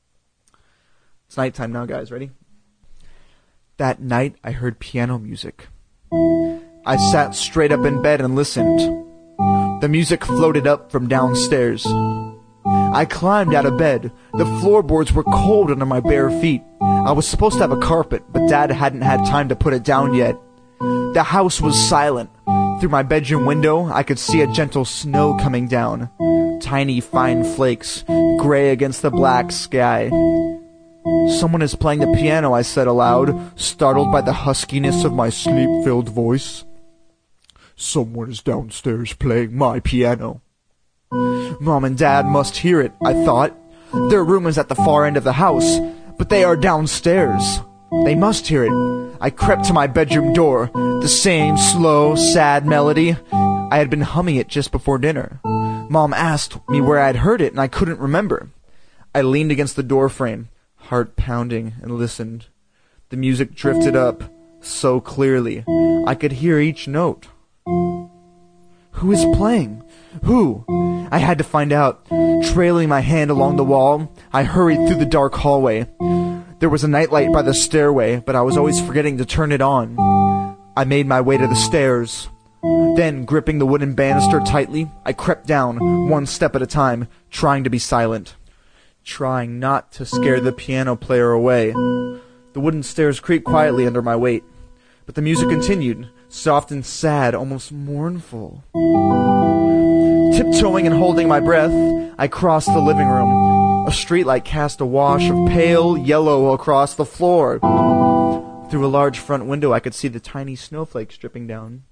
It's nighttime now, guys. Ready? That night, I heard piano music. I sat straight up in bed and listened. The music floated up from downstairs. I climbed out of bed. The floorboards were cold under my bare feet. I was supposed to have a carpet, but Dad hadn't had time to put it down yet. The house was silent. Through my bedroom window, I could see a gentle snow coming down. Tiny, fine flakes, gray against the black sky. Someone is playing the piano, I said aloud, startled by the huskiness of my sleep-filled voice. Someone is downstairs playing my piano. Mom and Dad must hear it, I thought. Their room is at the far end of the house, but they are downstairs. They must hear it. I crept to my bedroom door. The same slow, sad melody. I had been humming it just before dinner. Mom asked me where I had heard it, and I couldn't remember. I leaned against the door frame, heart pounding, and listened. The music drifted up so clearly. I could hear each note. Who is playing? Who? I had to find out. Trailing my hand along the wall, I hurried through the dark hallway. There was a nightlight by the stairway, but I was always forgetting to turn it on. I made my way to the stairs. Then, gripping the wooden banister tightly, I crept down, one step at a time, trying to be silent. Trying not to scare the piano player away. The wooden stairs creaked quietly under my weight. But the music continued, soft and sad, almost mournful. Tiptoeing and holding my breath, I crossed the living room. A streetlight cast a wash of pale yellow across the floor. Through a large front window, I could see the tiny snowflakes dripping down.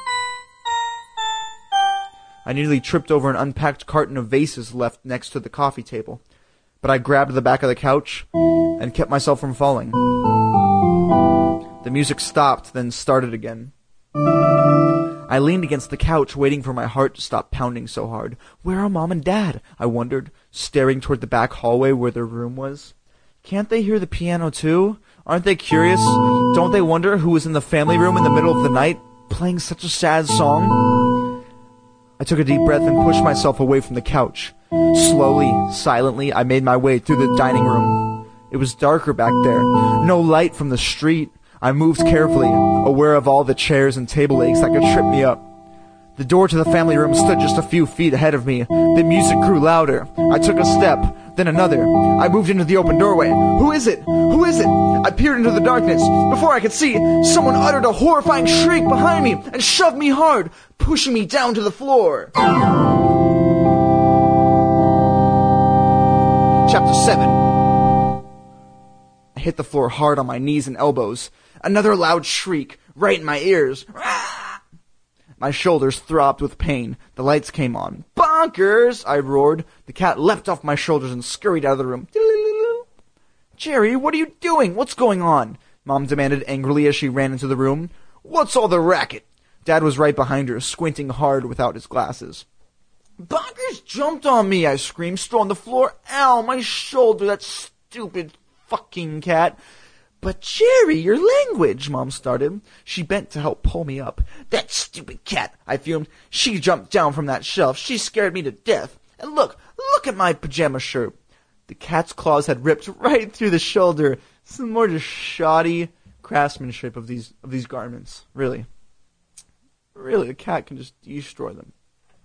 I nearly tripped over an unpacked carton of vases left next to the coffee table, but I grabbed the back of the couch and kept myself from falling. The music stopped, then started again. I leaned against the couch, waiting for my heart to stop pounding so hard. Where are Mom and Dad? I wondered, staring toward the back hallway where their room was. Can't they hear the piano too? Aren't they curious? Don't they wonder who was in the family room in the middle of the night, playing such a sad song? I took a deep breath and pushed myself away from the couch. Slowly, silently, I made my way through the dining room. It was darker back there. No light from the street. I moved carefully, aware of all the chairs and table legs that could trip me up. The door to the family room stood just a few feet ahead of me. The music grew louder. I took a step, then another. I moved into the open doorway. Who is it? Who is it? I peered into the darkness. Before I could see, someone uttered a horrifying shriek behind me and shoved me hard, pushing me down to the floor. Chapter seven. I hit the floor hard on my knees and elbows. Another loud shriek, right in my ears. My shoulders throbbed with pain. The lights came on. Bonkers! I roared. The cat leapt off my shoulders and scurried out of the room. Jerry, what are you doing? What's going on? Mom demanded angrily as she ran into the room. What's all the racket? Dad was right behind her, squinting hard without his glasses. Bonkers jumped on me, I screamed, still on the floor. Ow, my shoulder, that stupid fucking cat. But Jerry, your language, Mom started. She bent to help pull me up. That stupid cat, I fumed. She jumped down from that shelf. She scared me to death. And look, look at my pajama shirt. The cat's claws had ripped right through the shoulder. Some more just shoddy craftsmanship of these of these garments. Really. Really, a cat can just destroy them.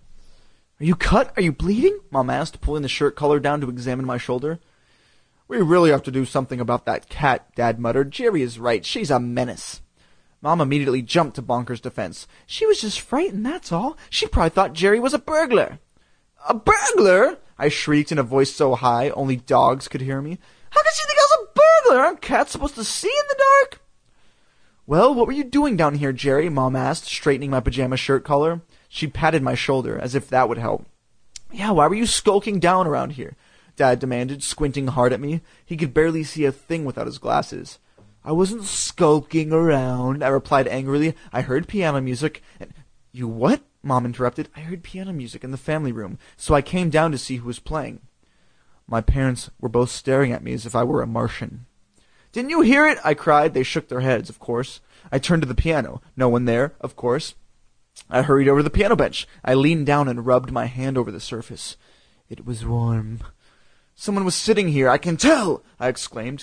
Are you cut? Are you bleeding? Mom asked, pulling the shirt collar down to examine my shoulder. We really have to do something about that cat, Dad muttered. Jerry is right. She's a menace. Mom immediately jumped to Bonker's defense. She was just frightened, that's all. She probably thought Jerry was a burglar. A burglar? I shrieked in a voice so high only dogs could hear me. How could she think I was a burglar? Aren't cats supposed to see in the dark? Well, what were you doing down here, Jerry? Mom asked, straightening my pajama shirt collar. She patted my shoulder, as if that would help. Yeah, why were you skulking down around here? Dad demanded, squinting hard at me. He could barely see a thing without his glasses. I wasn't skulking around, I replied angrily. I heard piano music. And you what? Mom interrupted. I heard piano music in the family room, so I came down to see who was playing. My parents were both staring at me as if I were a Martian. Didn't you hear it? I cried. They shook their heads, of course. I turned to the piano. No one there, of course. I hurried over to the piano bench. I leaned down and rubbed my hand over the surface. It was warm. Someone was sitting here, I can tell, I exclaimed.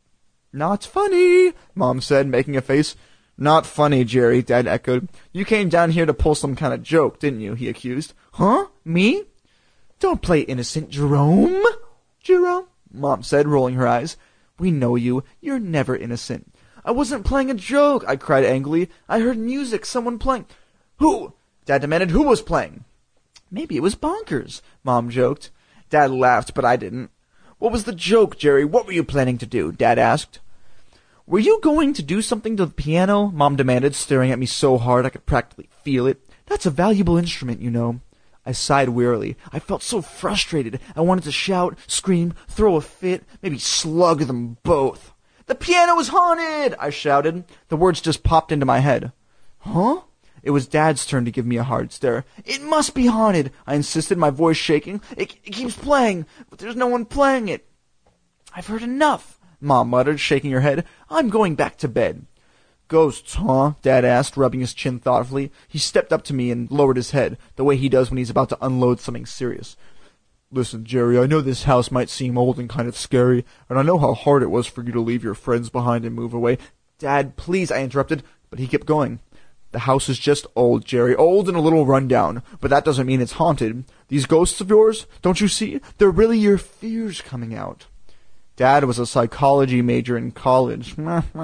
Not funny, Mom said, making a face. Not funny, Jerry, Dad echoed. You came down here to pull some kind of joke, didn't you, he accused. Huh? Me? Don't play innocent, Jerome. Jerome, Mom said, rolling her eyes. We know you. You're never innocent. I wasn't playing a joke, I cried angrily. I heard music, someone playing. Who? Dad demanded. Who was playing? Maybe it was Bonkers, Mom joked. Dad laughed, but I didn't. What was the joke, Jerry? What were you planning to do? Dad asked. Were you going to do something to the piano? Mom demanded, staring at me so hard I could practically feel it. That's a valuable instrument, you know. I sighed wearily. I felt so frustrated. I wanted to shout, scream, throw a fit, maybe slug them both. The piano is haunted! I shouted. The words just popped into my head. Huh? It was Dad's turn to give me a hard stare. It must be haunted, I insisted, my voice shaking. It, it keeps playing, but there's no one playing it. I've heard enough, Mom muttered, shaking her head. I'm going back to bed. Ghosts, huh? Dad asked, rubbing his chin thoughtfully. He stepped up to me and lowered his head, the way he does when he's about to unload something serious. Listen, Jerry, I know this house might seem old and kind of scary, and I know how hard it was for you to leave your friends behind and move away. Dad, please, I interrupted, but he kept going. The house is just old, Jerry, old and a little rundown, but that doesn't mean it's haunted. These ghosts of yours, don't you see? They're really your fears coming out. Dad was a psychology major in college.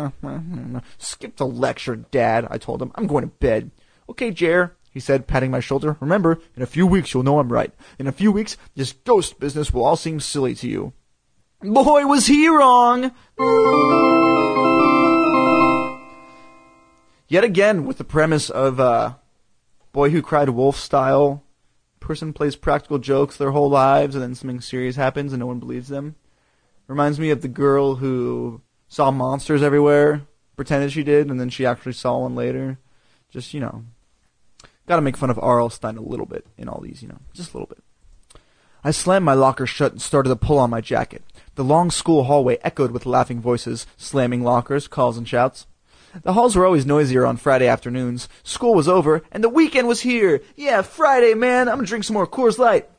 Skip the lecture, Dad, I told him. I'm going to bed. Okay, Jer, he said, patting my shoulder. Remember, in a few weeks you'll know I'm right. In a few weeks, this ghost business will all seem silly to you. Boy, was he wrong! Yet again, with the premise of uh, Boy Who Cried Wolf style, person plays practical jokes their whole lives and then something serious happens and no one believes them. Reminds me of the girl who saw monsters everywhere, pretended she did, and then she actually saw one later. Just, you know, gotta make fun of R L. Stine a little bit in all these, you know, just a little bit. I slammed my locker shut and started to pull on my jacket. The long school hallway echoed with laughing voices, slamming lockers, calls and shouts. The halls were always noisier on Friday afternoons. School was over, and the weekend was here. Yeah, Friday, man. I'm gonna drink some more Coors Light.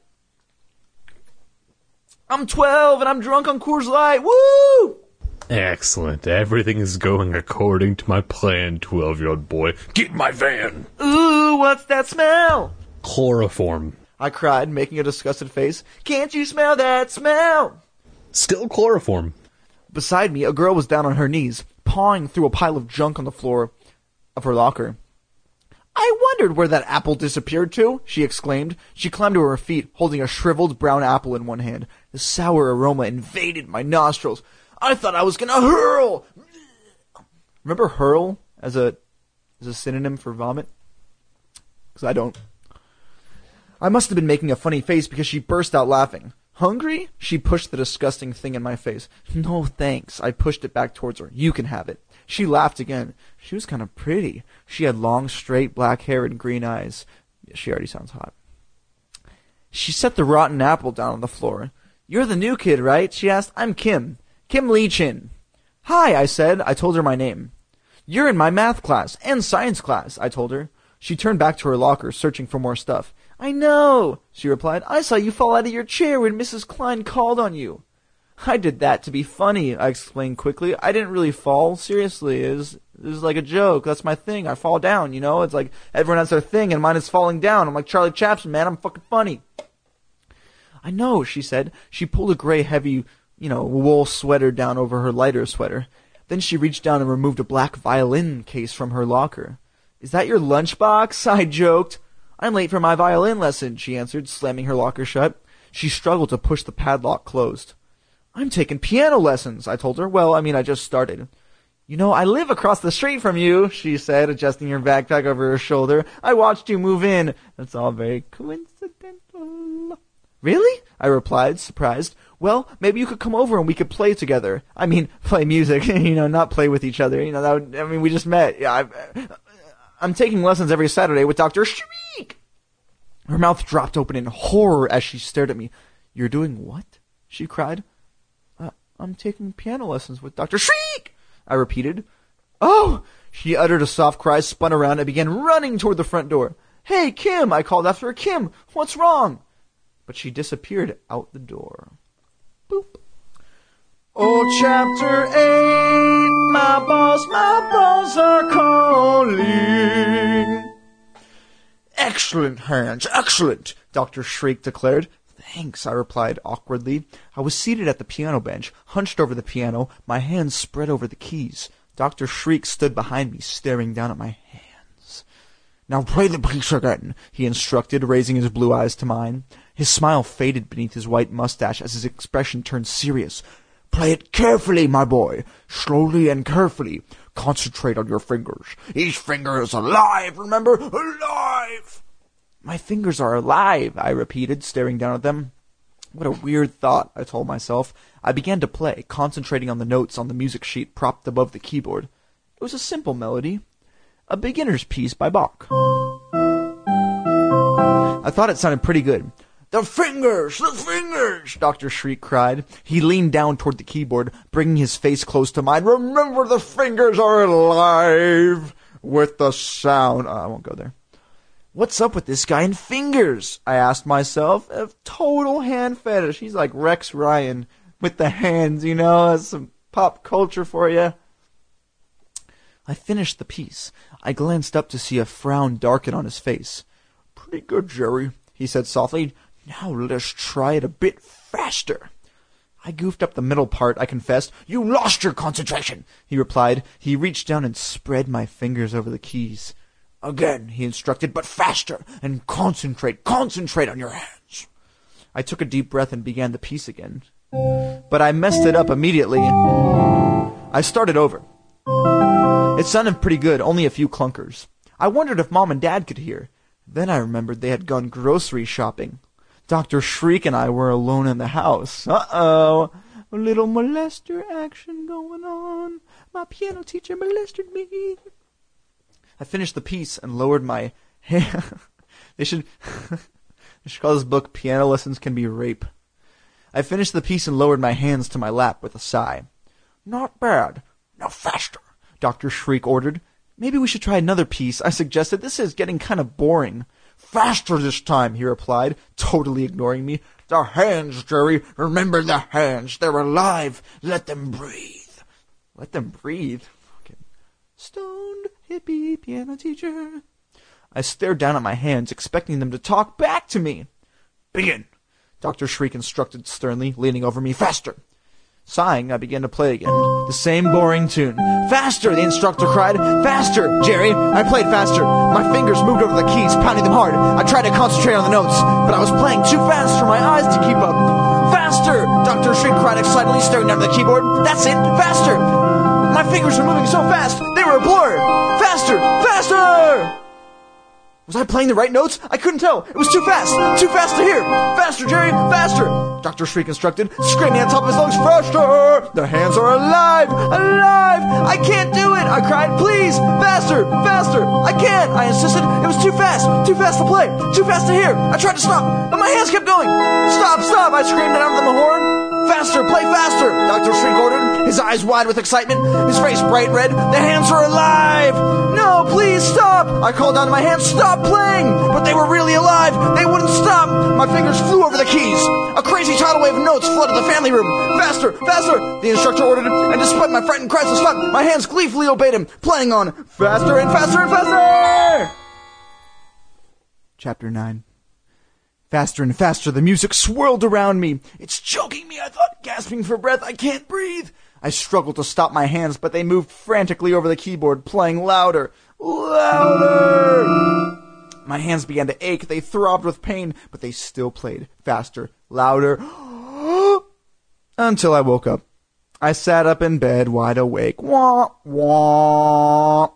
I'm twelve, and I'm drunk on Coors Light. Woo! Excellent. Everything is going according to my plan, twelve-year-old boy. Get in my van! Ooh, what's that smell? Chloroform. I cried, making a disgusted face. Can't you smell that smell? Still chloroform. Beside me, a girl was down on her knees, pawing through a pile of junk on the floor of her locker. I wondered where that apple disappeared to, she exclaimed. She climbed to her feet, holding a shriveled brown apple in one hand. The sour aroma invaded my nostrils. I thought I was gonna hurl! Remember hurl as a as a synonym for vomit? Because I don't. I must have been making a funny face because she burst out laughing. Hungry? She pushed the disgusting thing in my face. No thanks. I pushed it back towards her. You can have it. She laughed again. She was kind of pretty. She had long, straight black hair and green eyes. She already sounds hot. She set the rotten apple down on the floor. You're the new kid, right? She asked. I'm Kim. Kim Lee Chin. Hi, I said. I told her my name. You're in my math class and science class, I told her. She turned back to her locker, searching for more stuff. I know, she replied. I saw you fall out of your chair when Missus Klein called on you. I did that to be funny, I explained quickly. I didn't really fall. Seriously, it was, it was like a joke. That's my thing. I fall down, you know? It's like everyone has their thing and mine is falling down. I'm like Charlie Chaplin, man. I'm fucking funny. I know, she said. She pulled a gray, heavy, you know, wool sweater down over her lighter sweater. Then she reached down and removed a black violin case from her locker. Is that your lunchbox? I joked. I'm late for my violin lesson, she answered, slamming her locker shut. She struggled to push the padlock closed. I'm taking piano lessons, I told her. Well, I mean, I just started. You know, I live across the street from you, she said, adjusting her backpack over her shoulder. I watched you move in. That's all very coincidental. Really? I replied, surprised. Well, maybe you could come over and we could play together. I mean, play music, you know, not play with each other. You know, that would, I mean, we just met. Yeah, I, I'm taking lessons every Saturday with Doctor Shriek. Her mouth dropped open in horror as she stared at me. You're doing what? She cried. Uh, I'm taking piano lessons with Doctor Shriek, I repeated. Oh! She uttered a soft cry, spun around, and began running toward the front door. Hey, Kim! I called after her. Kim, what's wrong? But she disappeared out the door. Boop. Oh, chapter eight, my balls, my balls are calling. Excellent, Hans, excellent, Doctor Shriek declared. Thanks, I replied awkwardly. I was seated at the piano bench, hunched over the piano, my hands spread over the keys. Doctor Shriek stood behind me, staring down at my hands. Now play the piece again, he instructed, raising his blue eyes to mine. His smile faded beneath his white mustache as his expression turned serious. Play it carefully, my boy. Slowly and carefully. Concentrate on your fingers. Each finger is alive, remember? Alive! My fingers are alive, I repeated, staring down at them. What a weird thought, I told myself. I began to play, concentrating on the notes on the music sheet propped above the keyboard. It was a simple melody. A beginner's piece by Bach. I thought it sounded pretty good. The fingers! The fingers! Doctor Shriek cried. He leaned down toward the keyboard, bringing his face close to mine. Remember, the fingers are alive with the sound. Oh, I won't go there. What's up with this guy and fingers? I asked myself. A total hand fetish. He's like Rex Ryan with the hands, you know. That's some pop culture for you. I finished the piece. I glanced up to see a frown darken on his face. Pretty good, Jerry, he said softly. Now let's try it a bit faster. I goofed up the middle part, I confessed. You lost your concentration, he replied. He reached down and spread my fingers over the keys. Again, he instructed, but faster, and concentrate, concentrate on your hands. I took a deep breath and began the piece again. But I messed it up immediately. I started over. It sounded pretty good, only a few clunkers. I wondered if Mom and Dad could hear. Then I remembered they had gone grocery shopping. Doctor Shriek and I were alone in the house. Uh-oh. A little molester action going on. My piano teacher molested me. I finished the piece and lowered my hand. They should they should call this book Piano Lessons Can Be Rape. I finished the piece and lowered my hands to my lap with a sigh. Not bad. Now faster. Doctor Shriek ordered. Maybe we should try another piece, I suggested. This is getting kind of boring. Faster this time, he replied, totally ignoring me. The hands, Jerry. Remember the hands. They're alive. Let them breathe. Let them breathe? Fucking stoned hippie piano teacher. I stared down at my hands, expecting them to talk back to me. Begin, Doctor Shriek instructed sternly, leaning over me. Faster. Sighing, I began to play again. The same boring tune. Faster, the instructor cried. Faster, Jerry. I played faster. My fingers moved over the keys, pounding them hard. I tried to concentrate on the notes, but I was playing too fast for my eyes to keep up. Faster, Doctor Shriek cried excitedly, staring down at the keyboard. That's it, faster. My fingers were moving so fast, they were a blur. Faster, faster! Was I playing the right notes? I couldn't tell. It was too fast. Too fast to hear. Faster, Jerry. Faster. Doctor Shriek instructed, screaming at the top of his lungs. Faster. The hands are alive. Alive. I can't do it. I cried. Please. Faster. Faster. I can't. I insisted. It was too fast. Too fast to play. Too fast to hear. I tried to stop, but my hands kept going. Stop. Stop. I screamed out of the horn. Faster. Play faster. Doctor Shriek ordered, his eyes wide with excitement, his face bright red. The hands are alive. No, please stop. I called down to my hands. Stop playing! But they were really alive! They wouldn't stop! My fingers flew over the keys! A crazy tidal wave of notes flooded the family room! Faster! Faster! The instructor ordered, and despite my frightened cries to stop, my hands gleefully obeyed him, playing on faster and faster and faster! Chapter nine. Faster and faster, the music swirled around me. It's choking me, I thought, gasping for breath. I can't breathe! I struggled to stop my hands, but they moved frantically over the keyboard, playing louder. Louder! My hands began to ache. They throbbed with pain, but they still played faster, louder, until I woke up. I sat up in bed, wide awake, wah, wah,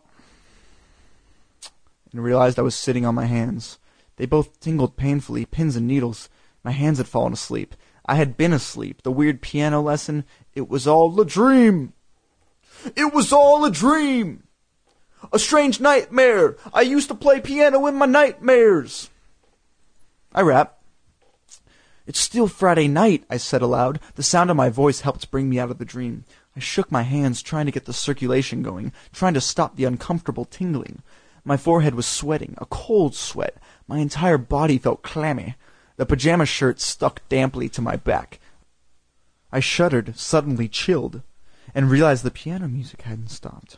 and realized I was sitting on my hands. They both tingled painfully, pins and needles. My hands had fallen asleep. I had been asleep. The weird piano lesson, it was all a dream. It was all a dream. A strange nightmare. I used to play piano in my nightmares. I rap. It's still Friday night, I said aloud. The sound of my voice helped bring me out of the dream. I shook my hands, trying to get the circulation going, trying to stop the uncomfortable tingling. My forehead was sweating, a cold sweat. My entire body felt clammy. The pajama shirt stuck damply to my back. I shuddered, suddenly chilled, and realized the piano music hadn't stopped.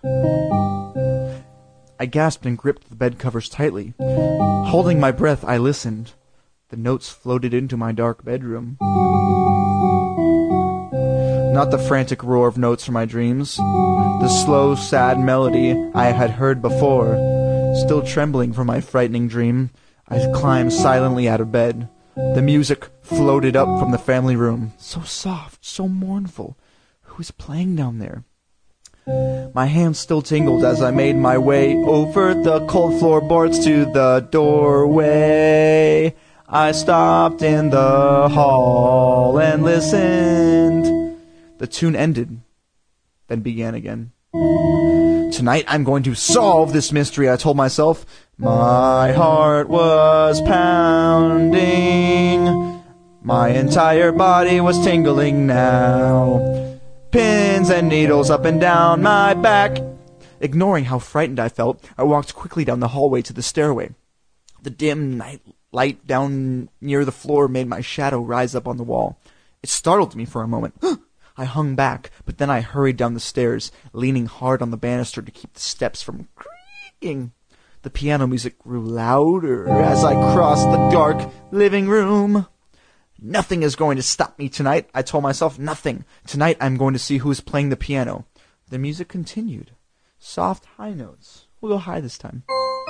I gasped and gripped the bed covers tightly. Holding my breath, I listened. The notes floated into my dark bedroom. Not the frantic roar of notes from my dreams. The slow, sad melody I had heard before. Still trembling from my frightening dream, I climbed silently out of bed. The music floated up from the family room. So soft, so mournful. Who is playing down there? My hands still tingled as I made my way over the cold floorboards to the doorway. I stopped in the hall and listened. The tune ended, then began again. Tonight I'm going to solve this mystery, I told myself. My heart was pounding. My entire body was tingling now. Pins and needles up and down my back. Ignoring how frightened I felt, I walked quickly down the hallway to the stairway. The dim night light down near the floor made my shadow rise up on the wall. It startled me for a moment. I hung back, but then I hurried down the stairs, leaning hard on the banister to keep the steps from creaking. The piano music grew louder as I crossed the dark living room. Nothing is going to stop me tonight, I told myself. Nothing. Tonight I'm going to see who is playing the piano. The music continued. Soft high notes. We'll go high this time.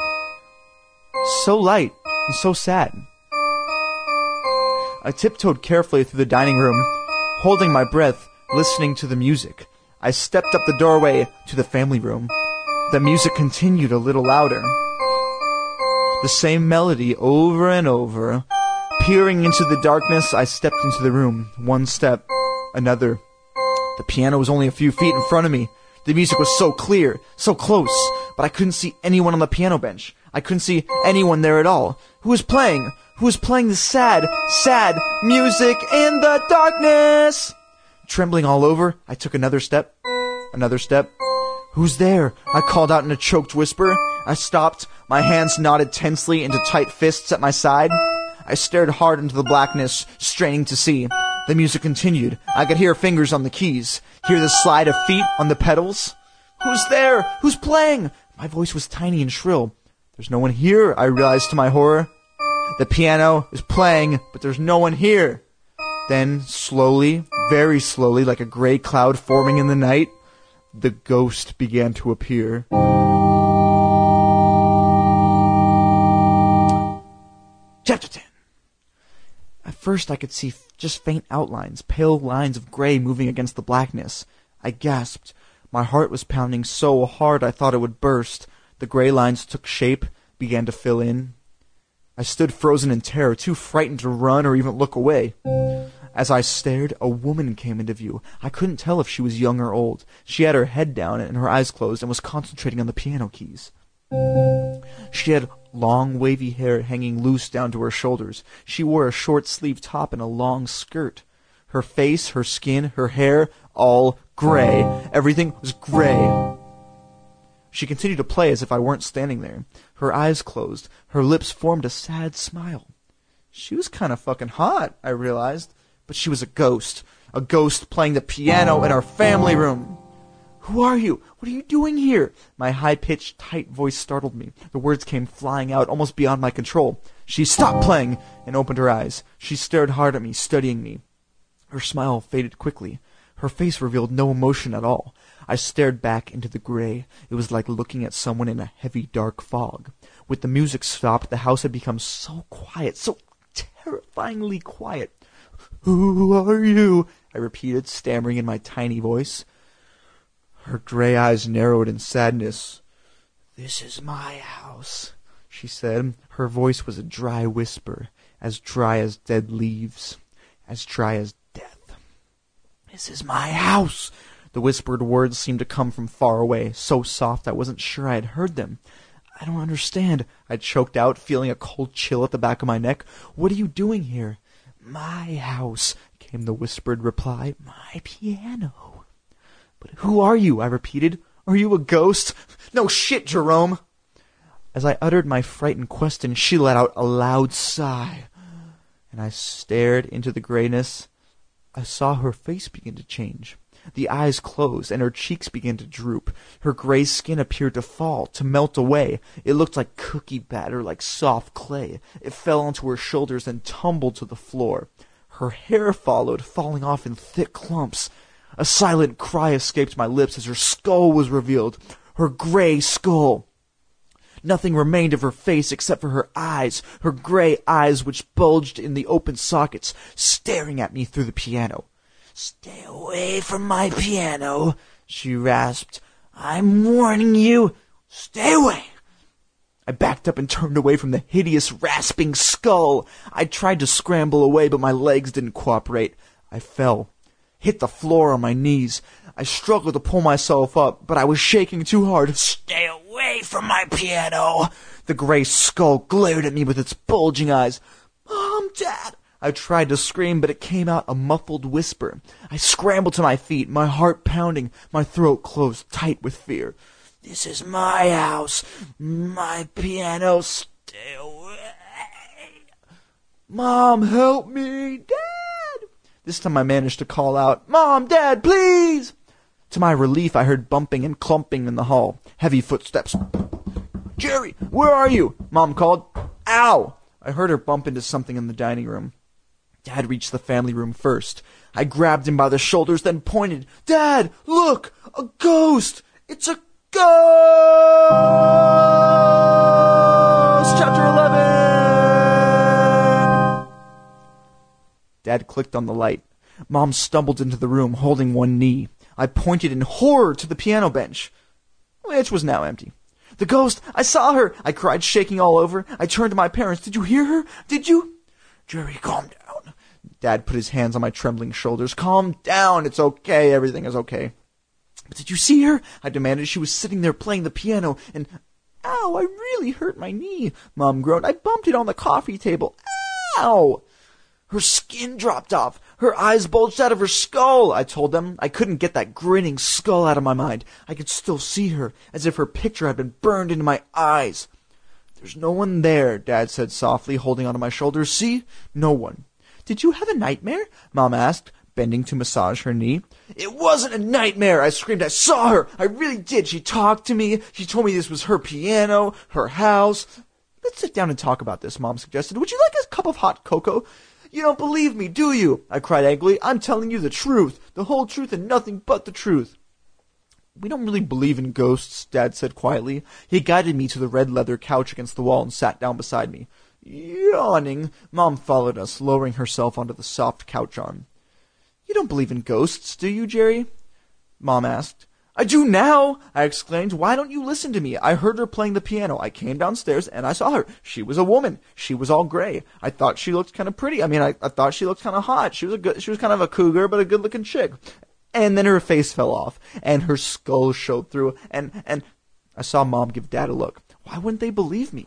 So light and so sad. I tiptoed carefully through the dining room, holding my breath, listening to the music. I stepped up the doorway to the family room. The music continued a little louder. The same melody over and over. Peering into the darkness, I stepped into the room. One step, another. The piano was only a few feet in front of me. The music was so clear, so close, but I couldn't see anyone on the piano bench. I couldn't see anyone there at all. Who was playing? Who was playing the sad, sad music in the darkness? Trembling all over, I took another step, another step. "Who's there?" I called out in a choked whisper. I stopped, my hands knotted tensely into tight fists at my side. I stared hard into the blackness, straining to see. The music continued. I could hear fingers on the keys, hear the slide of feet on the pedals. "Who's there? Who's playing?" My voice was tiny and shrill. "There's no one here," I realized to my horror. The piano is playing, but there's no one here. Then, slowly, very slowly, like a gray cloud forming in the night, the ghost began to appear. Chapter ten. At first I could see f- just faint outlines, pale lines of gray moving against the blackness. I gasped. My heart was pounding so hard I thought it would burst. The gray lines took shape, began to fill in. I stood frozen in terror, too frightened to run or even look away. As I stared, a woman came into view. I couldn't tell if she was young or old. She had her head down and her eyes closed and was concentrating on the piano keys. She had long, wavy hair hanging loose down to her shoulders. She wore a short-sleeved top and a long skirt. Her face, her skin, her hair, all gray. Everything was gray. She continued to play as if I weren't standing there. Her eyes closed. Her lips formed a sad smile. She was kind of fucking hot, I realized. But she was a ghost. A ghost playing the piano in our family room. "Who are you? What are you doing here?" My high-pitched, tight voice startled me. The words came flying out, almost beyond my control. She stopped playing and opened her eyes. She stared hard at me, studying me. Her smile faded quickly. Her face revealed no emotion at all. I stared back into the gray. It was like looking at someone in a heavy, dark fog. With the music stopped, the house had become so quiet, so terrifyingly quiet. "Who are you?" I repeated, stammering in my tiny voice. Her gray eyes narrowed in sadness. "This is my house," she said. Her voice was a dry whisper, as dry as dead leaves, as dry as death. "This is my house." The whispered words seemed to come from far away, so soft I wasn't sure I had heard them. "I don't understand," I choked out, feeling a cold chill at the back of my neck. "What are you doing here?" "My house," came the whispered reply. "My piano." "But who are you?" I repeated. "Are you a ghost?" "No shit, Jerome." As I uttered my frightened question, she let out a loud sigh, and I stared into the grayness. I saw her face begin to change. The eyes closed, and her cheeks began to droop. Her gray skin appeared to fall, to melt away. It looked like cookie batter, like soft clay. It fell onto her shoulders and tumbled to the floor. Her hair followed, falling off in thick clumps. A silent cry escaped my lips as her skull was revealed. Her gray skull. Nothing remained of her face except for her eyes, her gray eyes which bulged in the open sockets, staring at me through the piano. "Stay away from my piano," she rasped. "I'm warning you. Stay away." I backed up and turned away from the hideous, rasping skull. I tried to scramble away, but my legs didn't cooperate. I fell, hit the floor on my knees. I struggled to pull myself up, but I was shaking too hard. "Stay away from my piano." The gray skull glared at me with its bulging eyes. "Mom, Dad." I tried to scream, but it came out a muffled whisper. I scrambled to my feet, my heart pounding, my throat closed tight with fear. "This is my house, my piano. Stay away." "Mom, help me. Dad." This time I managed to call out, "Mom, Dad, please." To my relief, I heard bumping and clumping in the hall. Heavy footsteps. "Jerry, where are you?" Mom called. "Ow!" I heard her bump into something in the dining room. Dad reached the family room first. I grabbed him by the shoulders, then pointed. "Dad, look! A ghost! It's a ghost!" Chapter eleven! Dad clicked on the light. Mom stumbled into the room, holding one knee. I pointed in horror to the piano bench, which was now empty. "The ghost! I saw her!" I cried, shaking all over. I turned to my parents. "Did you hear her? Did you?" "Jerry, calm down." Dad put his hands on my trembling shoulders. "Calm down. It's okay. Everything is okay." "But did you see her?" I demanded. "She was sitting there playing the piano, and—" "Ow, I really hurt my knee," Mom groaned. "I bumped it on the coffee table. Ow!" Her skin dropped off. Her eyes bulged out of her skull, I told them. I couldn't get that grinning skull out of my mind. I could still see her, as if her picture had been burned into my eyes. There's no one there, Dad said softly, holding onto my shoulder. See? No one. Did you have a nightmare? Mom asked, bending to massage her knee. It wasn't a nightmare, I screamed. I saw her. I really did. She talked to me. She told me this was her piano, her house. Let's sit down and talk about this, Mom suggested. Would you like a cup of hot cocoa? You don't believe me, do you? I cried angrily. I'm telling you the truth, the whole truth and nothing but the truth. We don't really believe in ghosts, Dad said quietly. He guided me to the red leather couch against the wall and sat down beside me. Yawning, Mom followed us, lowering herself onto the soft couch arm. You don't believe in ghosts, do you, Jerry? Mom asked. I do now, I exclaimed. Why don't you listen to me? I heard her playing the piano. I came downstairs and I saw her. She was a woman. She was all gray. I thought she looked kind of pretty. I mean, I, I thought she looked kind of hot. She was a good, she was kind of a cougar, but a good-looking chick. And then her face fell off, and her skull showed through, and, and I saw Mom give Dad a look. Why wouldn't they believe me?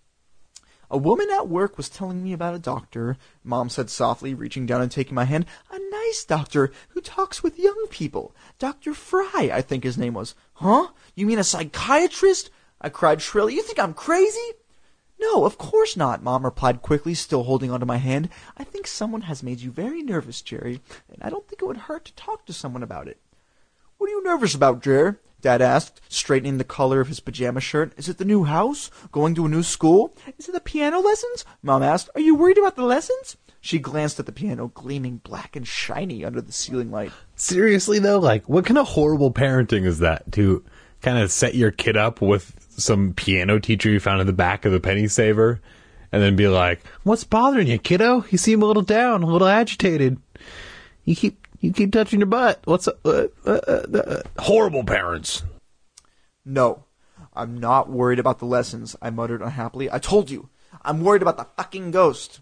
A woman at work was telling me about a doctor, Mom said softly, reaching down and taking my hand. A nice doctor who talks with young people. Doctor Fry, I think his name was. Huh? You mean a psychiatrist? I cried shrilly. You think I'm crazy? No, of course not, Mom replied quickly, still holding onto my hand. I think someone has made you very nervous, Jerry, and I don't think it would hurt to talk to someone about it. What are you nervous about, Jerry? Dad asked, straightening the collar of his pajama shirt. Is it the new house? Going to a new school? Is it the piano lessons? Mom asked. Are you worried about the lessons? She glanced at the piano, gleaming black and shiny under the ceiling light. Seriously, though, like, what kind of horrible parenting is that? To kind of set your kid up with some piano teacher you found in the back of the penny saver, and then be like, what's bothering you, kiddo? You seem a little down, a little agitated. You keep... You keep touching your butt. What's up? Uh, uh, uh, uh, horrible parents. No, I'm not worried about the lessons, I muttered unhappily. I told you, I'm worried about the fucking ghost.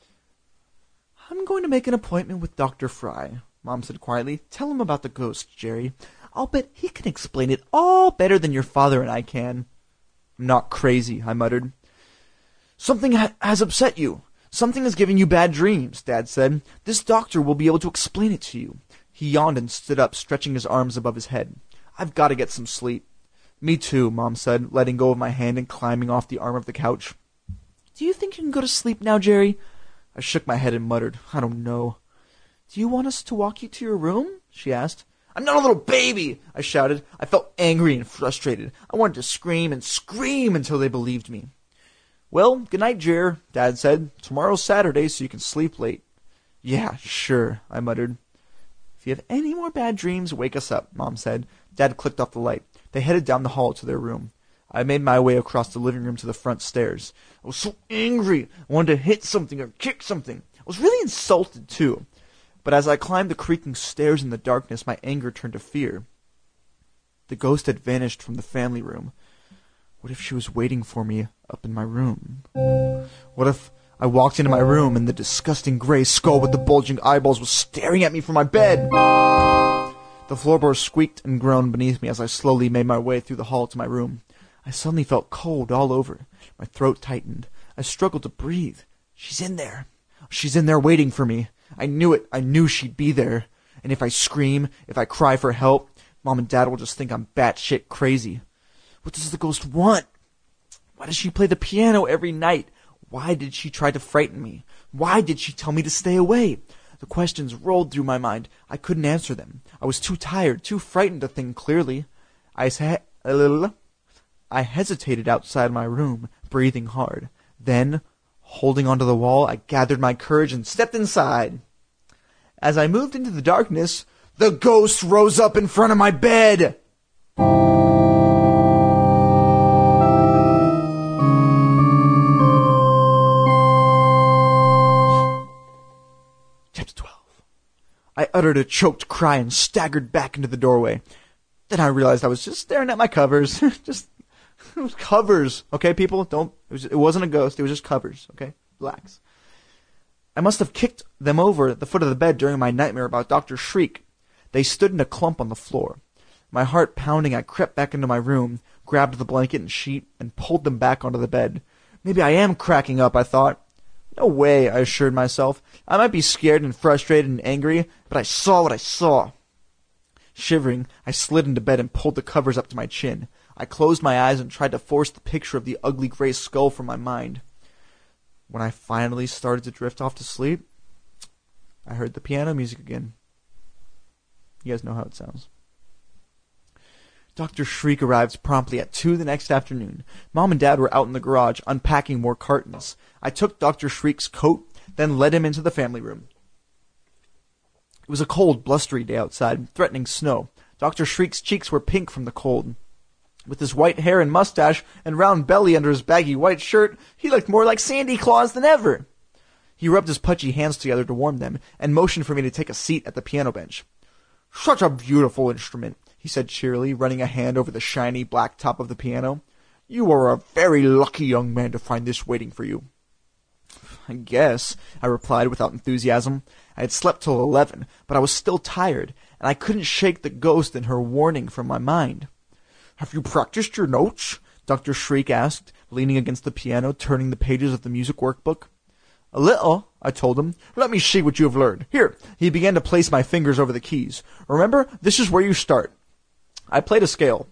I'm going to make an appointment with Doctor Fry, Mom said quietly. Tell him about the ghost, Jerry. I'll bet he can explain it all better than your father and I can. I'm not crazy, I muttered. Something ha- has upset you. Something is giving you bad dreams, Dad said. This doctor will be able to explain it to you. He yawned and stood up, stretching his arms above his head. I've got to get some sleep. Me too, Mom said, letting go of my hand and climbing off the arm of the couch. Do you think you can go to sleep now, Jerry? I shook my head and muttered, I don't know. Do you want us to walk you to your room? She asked. I'm not a little baby, I shouted. I felt angry and frustrated. I wanted to scream and scream until they believed me. Well, good night, Jer, Dad said. Tomorrow's Saturday, so you can sleep late. Yeah, sure, I muttered. If you have any more bad dreams, wake us up, Mom said. Dad clicked off the light. They headed down the hall to their room. I made my way across the living room to the front stairs. I was so angry. I wanted to hit something or kick something. I was really insulted, too. But as I climbed the creaking stairs in the darkness, my anger turned to fear. The ghost had vanished from the family room. What if she was waiting for me up in my room? What if I walked into my room and the disgusting gray skull with the bulging eyeballs was staring at me from my bed? The floorboards squeaked and groaned beneath me as I slowly made my way through the hall to my room. I suddenly felt cold all over. My throat tightened. I struggled to breathe. She's in there. She's in there waiting for me. I knew it. I knew she'd be there. And if I scream, if I cry for help, Mom and Dad will just think I'm batshit crazy. What does the ghost want? Why does she play the piano every night? Why did she try to frighten me? Why did she tell me to stay away? The questions rolled through my mind. I couldn't answer them. I was too tired, too frightened to think clearly. I, he- I hesitated outside my room, breathing hard. Then, holding onto the wall, I gathered my courage and stepped inside. As I moved into the darkness, the ghost rose up in front of my bed. I uttered a choked cry and staggered back into the doorway. Then I realized I was just staring at my covers. just it was covers, okay, people? Don't. It, was, it wasn't a ghost. It was just covers, okay? Relax. I must have kicked them over at the foot of the bed during my nightmare about Doctor Shriek. They stood in a clump on the floor. My heart pounding, I crept back into my room, grabbed the blanket and sheet, and pulled them back onto the bed. Maybe I am cracking up, I thought. No way, I assured myself. I might be scared and frustrated and angry, but I saw what I saw. Shivering, I slid into bed and pulled the covers up to my chin. I closed my eyes and tried to force the picture of the ugly gray skull from my mind. When I finally started to drift off to sleep, I heard the piano music again. You guys know how it sounds. Doctor Shriek arrived promptly at two the next afternoon. Mom and Dad were out in the garage unpacking more cartons. I took Doctor Shriek's coat, then led him into the family room. It was a cold, blustery day outside, threatening snow. Doctor Shriek's cheeks were pink from the cold. With his white hair and mustache and round belly under his baggy white shirt, he looked more like Sandy Claus than ever. He rubbed his pudgy hands together to warm them, and motioned for me to take a seat at the piano bench. "Such a beautiful instrument," he said cheerily, running a hand over the shiny black top of the piano. "You are a very lucky young man to find this waiting for you." "I guess," I replied without enthusiasm. I had slept till eleven, but I was still tired, and I couldn't shake the ghost and her warning from my mind. "Have you practiced your notes?" Doctor Shriek asked, leaning against the piano, turning the pages of the music workbook. "A little," I told him. "Let me see what you have learned. Here." He began to place my fingers over the keys. "Remember, this is where you start." I played a scale.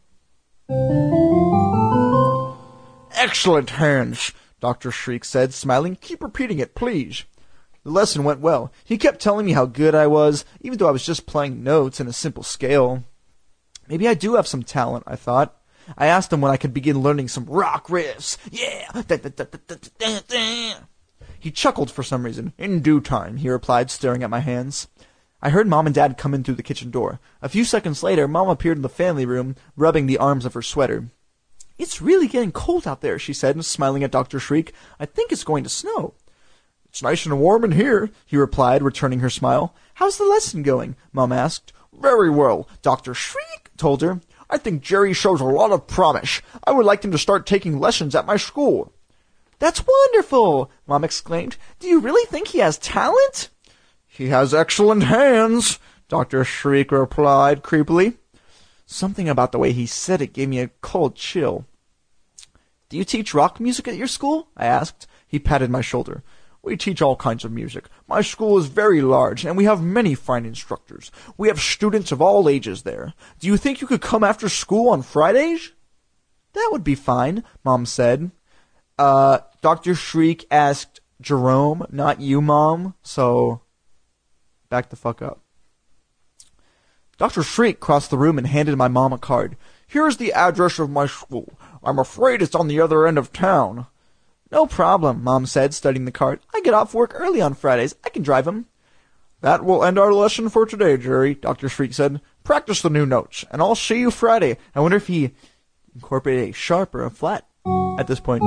"Excellent hands," Doctor Shriek said, smiling. "Keep repeating it, please." The lesson went well. He kept telling me how good I was, even though I was just playing notes in a simple scale. Maybe I do have some talent, I thought. I asked him when I could begin learning some rock riffs. Yeah! Da, da, da, da, da, da, da. He chuckled for some reason. "In due time," he replied, staring at my hands. I heard Mom and Dad come in through the kitchen door. A few seconds later, Mom appeared in the family room, rubbing the arms of her sweater. "It's really getting cold out there," she said, smiling at Doctor Shriek. "I think it's going to snow." "It's nice and warm in here," he replied, returning her smile. "How's the lesson going?" Mom asked. "Very well," Doctor Shriek told her. "I think Jerry shows a lot of promise. I would like him to start taking lessons at my school." "That's wonderful!" Mom exclaimed. "Do you really think he has talent?" "He has excellent hands," Doctor Shriek replied creepily. Something about the way he said it gave me a cold chill. "Do you teach rock music at your school?" I asked. He patted my shoulder. "We teach all kinds of music. My school is very large, and we have many fine instructors. We have students of all ages there. Do you think you could come after school on Fridays?" "That would be fine," Mom said. Uh, Doctor Shriek asked Jerome, not you, Mom, so back the fuck up. Doctor Shriek crossed the room and handed my mom a card. "Here's the address of my school. I'm afraid it's on the other end of town." "No problem," Mom said, studying the card. "I get off work early on Fridays. I can drive him." "That will end our lesson for today, Jerry," Doctor Shriek said. "Practice the new notes, and I'll see you Friday." I wonder if he incorporated a sharp or a flat at this point.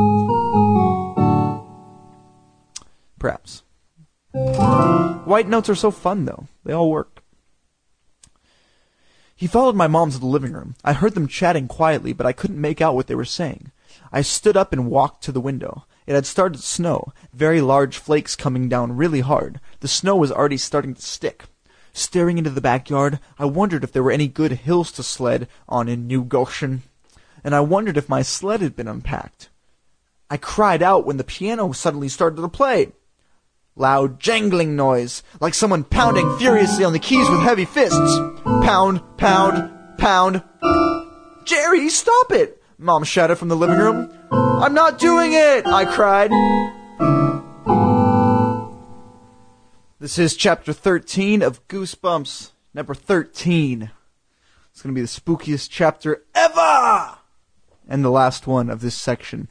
Perhaps. White notes are so fun, though. They all work. He followed my mom to the living room. I heard them chatting quietly, but I couldn't make out what they were saying. I stood up and walked to the window. It had started to snow, very large flakes coming down really hard. The snow was already starting to stick. Staring into the backyard, I wondered if there were any good hills to sled on in New Goshen. And I wondered if my sled had been unpacked. I cried out when the piano suddenly started to play. Loud jangling noise, like someone pounding furiously on the keys with heavy fists. Pound, pound, pound. "Jerry, stop it!" Mom shouted from the living room. "I'm not doing it!" I cried. This is chapter thirteen of Goosebumps, number thirteen. It's going to be the spookiest chapter ever! And the last one of this section.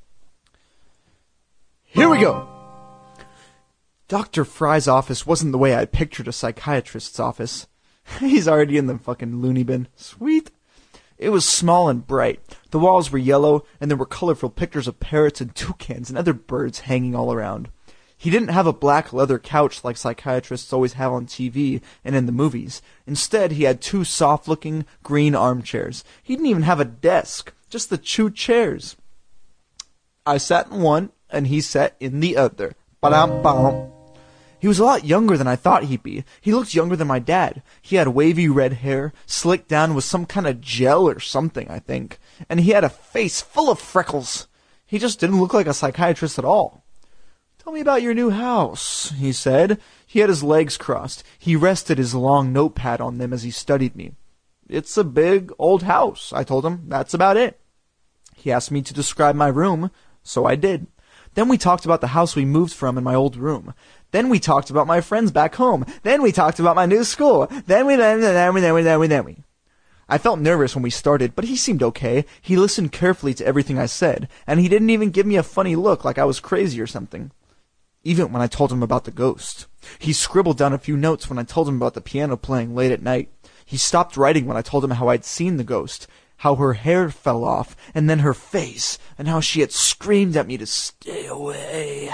Here we go! Doctor Fry's office wasn't the way I pictured a psychiatrist's office. He's already in the fucking loony bin. Sweet. It was small and bright. The walls were yellow, and there were colorful pictures of parrots and toucans and other birds hanging all around. He didn't have a black leather couch like psychiatrists always have on T V and in the movies. Instead, he had two soft-looking green armchairs. He didn't even have a desk, just the two chairs. I sat in one, and he sat in the other. Ba-dum-bum. He was a lot younger than I thought he'd be. He looked younger than my dad. He had wavy red hair, slicked down with some kind of gel or something, I think. And he had a face full of freckles. He just didn't look like a psychiatrist at all. Tell me about your new house, he said. He had his legs crossed. He rested his long notepad on them as he studied me. It's a big, old house, I told him. That's about it. He asked me to describe my room, so I did. Then we talked about the house we moved from and my old room. Then we talked about my friends back home. Then we talked about my new school. Then we, then we, then we, then we, then we, then we. I felt nervous when we started, but he seemed okay. He listened carefully to everything I said, and he didn't even give me a funny look like I was crazy or something. Even when I told him about the ghost. He scribbled down a few notes when I told him about the piano playing late at night. He stopped writing when I told him how I'd seen the ghost, how her hair fell off, and then her face, and how she had screamed at me to stay away.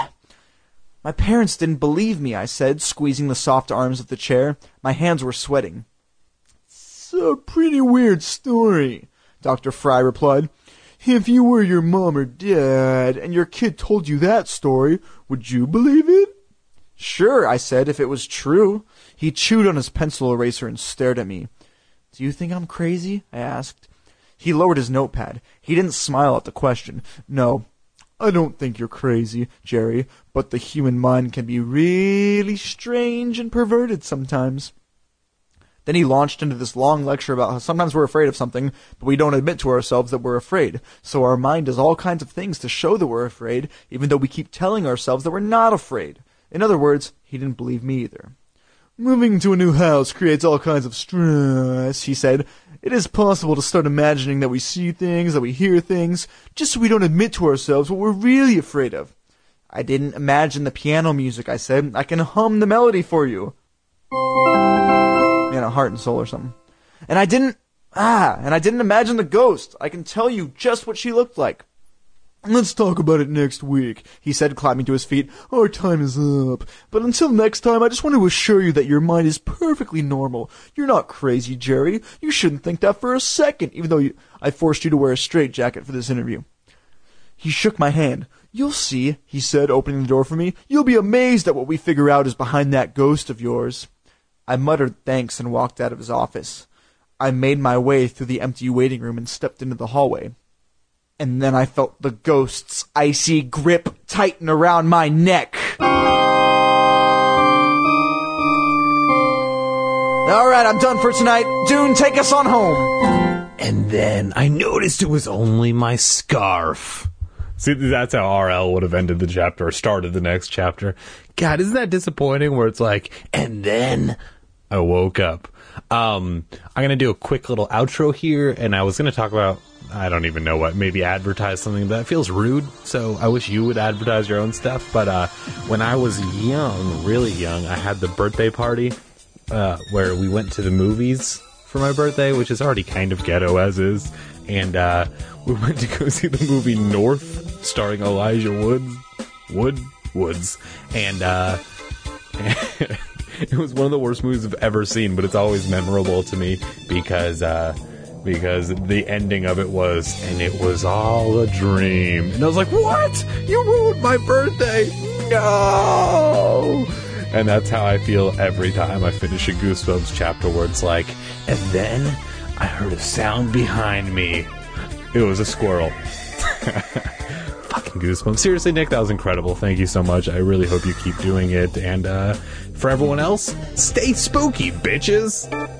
My parents didn't believe me, I said, squeezing the soft arms of the chair. My hands were sweating. It's a pretty weird story, Doctor Fry replied. If you were your mom or dad, and your kid told you that story, would you believe it? Sure, I said, if it was true. He chewed on his pencil eraser and stared at me. Do you think I'm crazy? I asked. He lowered his notepad. He didn't smile at the question. No, I don't think you're crazy, Jerry, but the human mind can be really strange and perverted sometimes. Then he launched into this long lecture about how sometimes we're afraid of something, but we don't admit to ourselves that we're afraid. So our mind does all kinds of things to show that we're afraid, even though we keep telling ourselves that we're not afraid. In other words, he didn't believe me either. Moving to a new house creates all kinds of stress, he said. It is possible to start imagining that we see things, that we hear things, just so we don't admit to ourselves what we're really afraid of. I didn't imagine the piano music, I said. I can hum the melody for you. You know, Heart and Soul or something. And I didn't, ah, and I didn't imagine the ghost. I can tell you just what she looked like. Let's talk about it next week, he said, climbing to his feet. Our time is up. But until next time, I just want to assure you that your mind is perfectly normal. You're not crazy, Jerry. You shouldn't think that for a second, even though you, I forced you to wear a straitjacket for this interview. He shook my hand. You'll see, he said, opening the door for me. You'll be amazed at what we figure out is behind that ghost of yours. I muttered thanks and walked out of his office. I made my way through the empty waiting room and stepped into the hallway. And then I felt the ghost's icy grip tighten around my neck. Alright, I'm done for tonight. Dune, take us on home. And then I noticed it was only my scarf. See, that's how R L would have ended the chapter or started the next chapter. God, isn't that disappointing where it's like, and then I woke up. Um, I'm going to do a quick little outro here, and I was going to talk about, I don't even know what, maybe advertise something that feels rude, so I wish you would advertise your own stuff. But uh, when I was young, really young, I had the birthday party uh, where we went to the movies for my birthday, which is already kind of ghetto as is, and uh, we went to go see the movie North, starring Elijah Woods, Wood, Woods, and uh, it was one of the worst movies I've ever seen, but it's always memorable to me because uh, because the ending of it was, and it was all a dream. And I was like, what? You ruined my birthday! No! And that's how I feel every time I finish a Goosebumps chapter where it's like, and then I heard a sound behind me. It was a squirrel. Fucking Goosebumps. Seriously, Nick, that was incredible. Thank you so much. I really hope you keep doing it. And uh, for everyone else, stay spooky, bitches!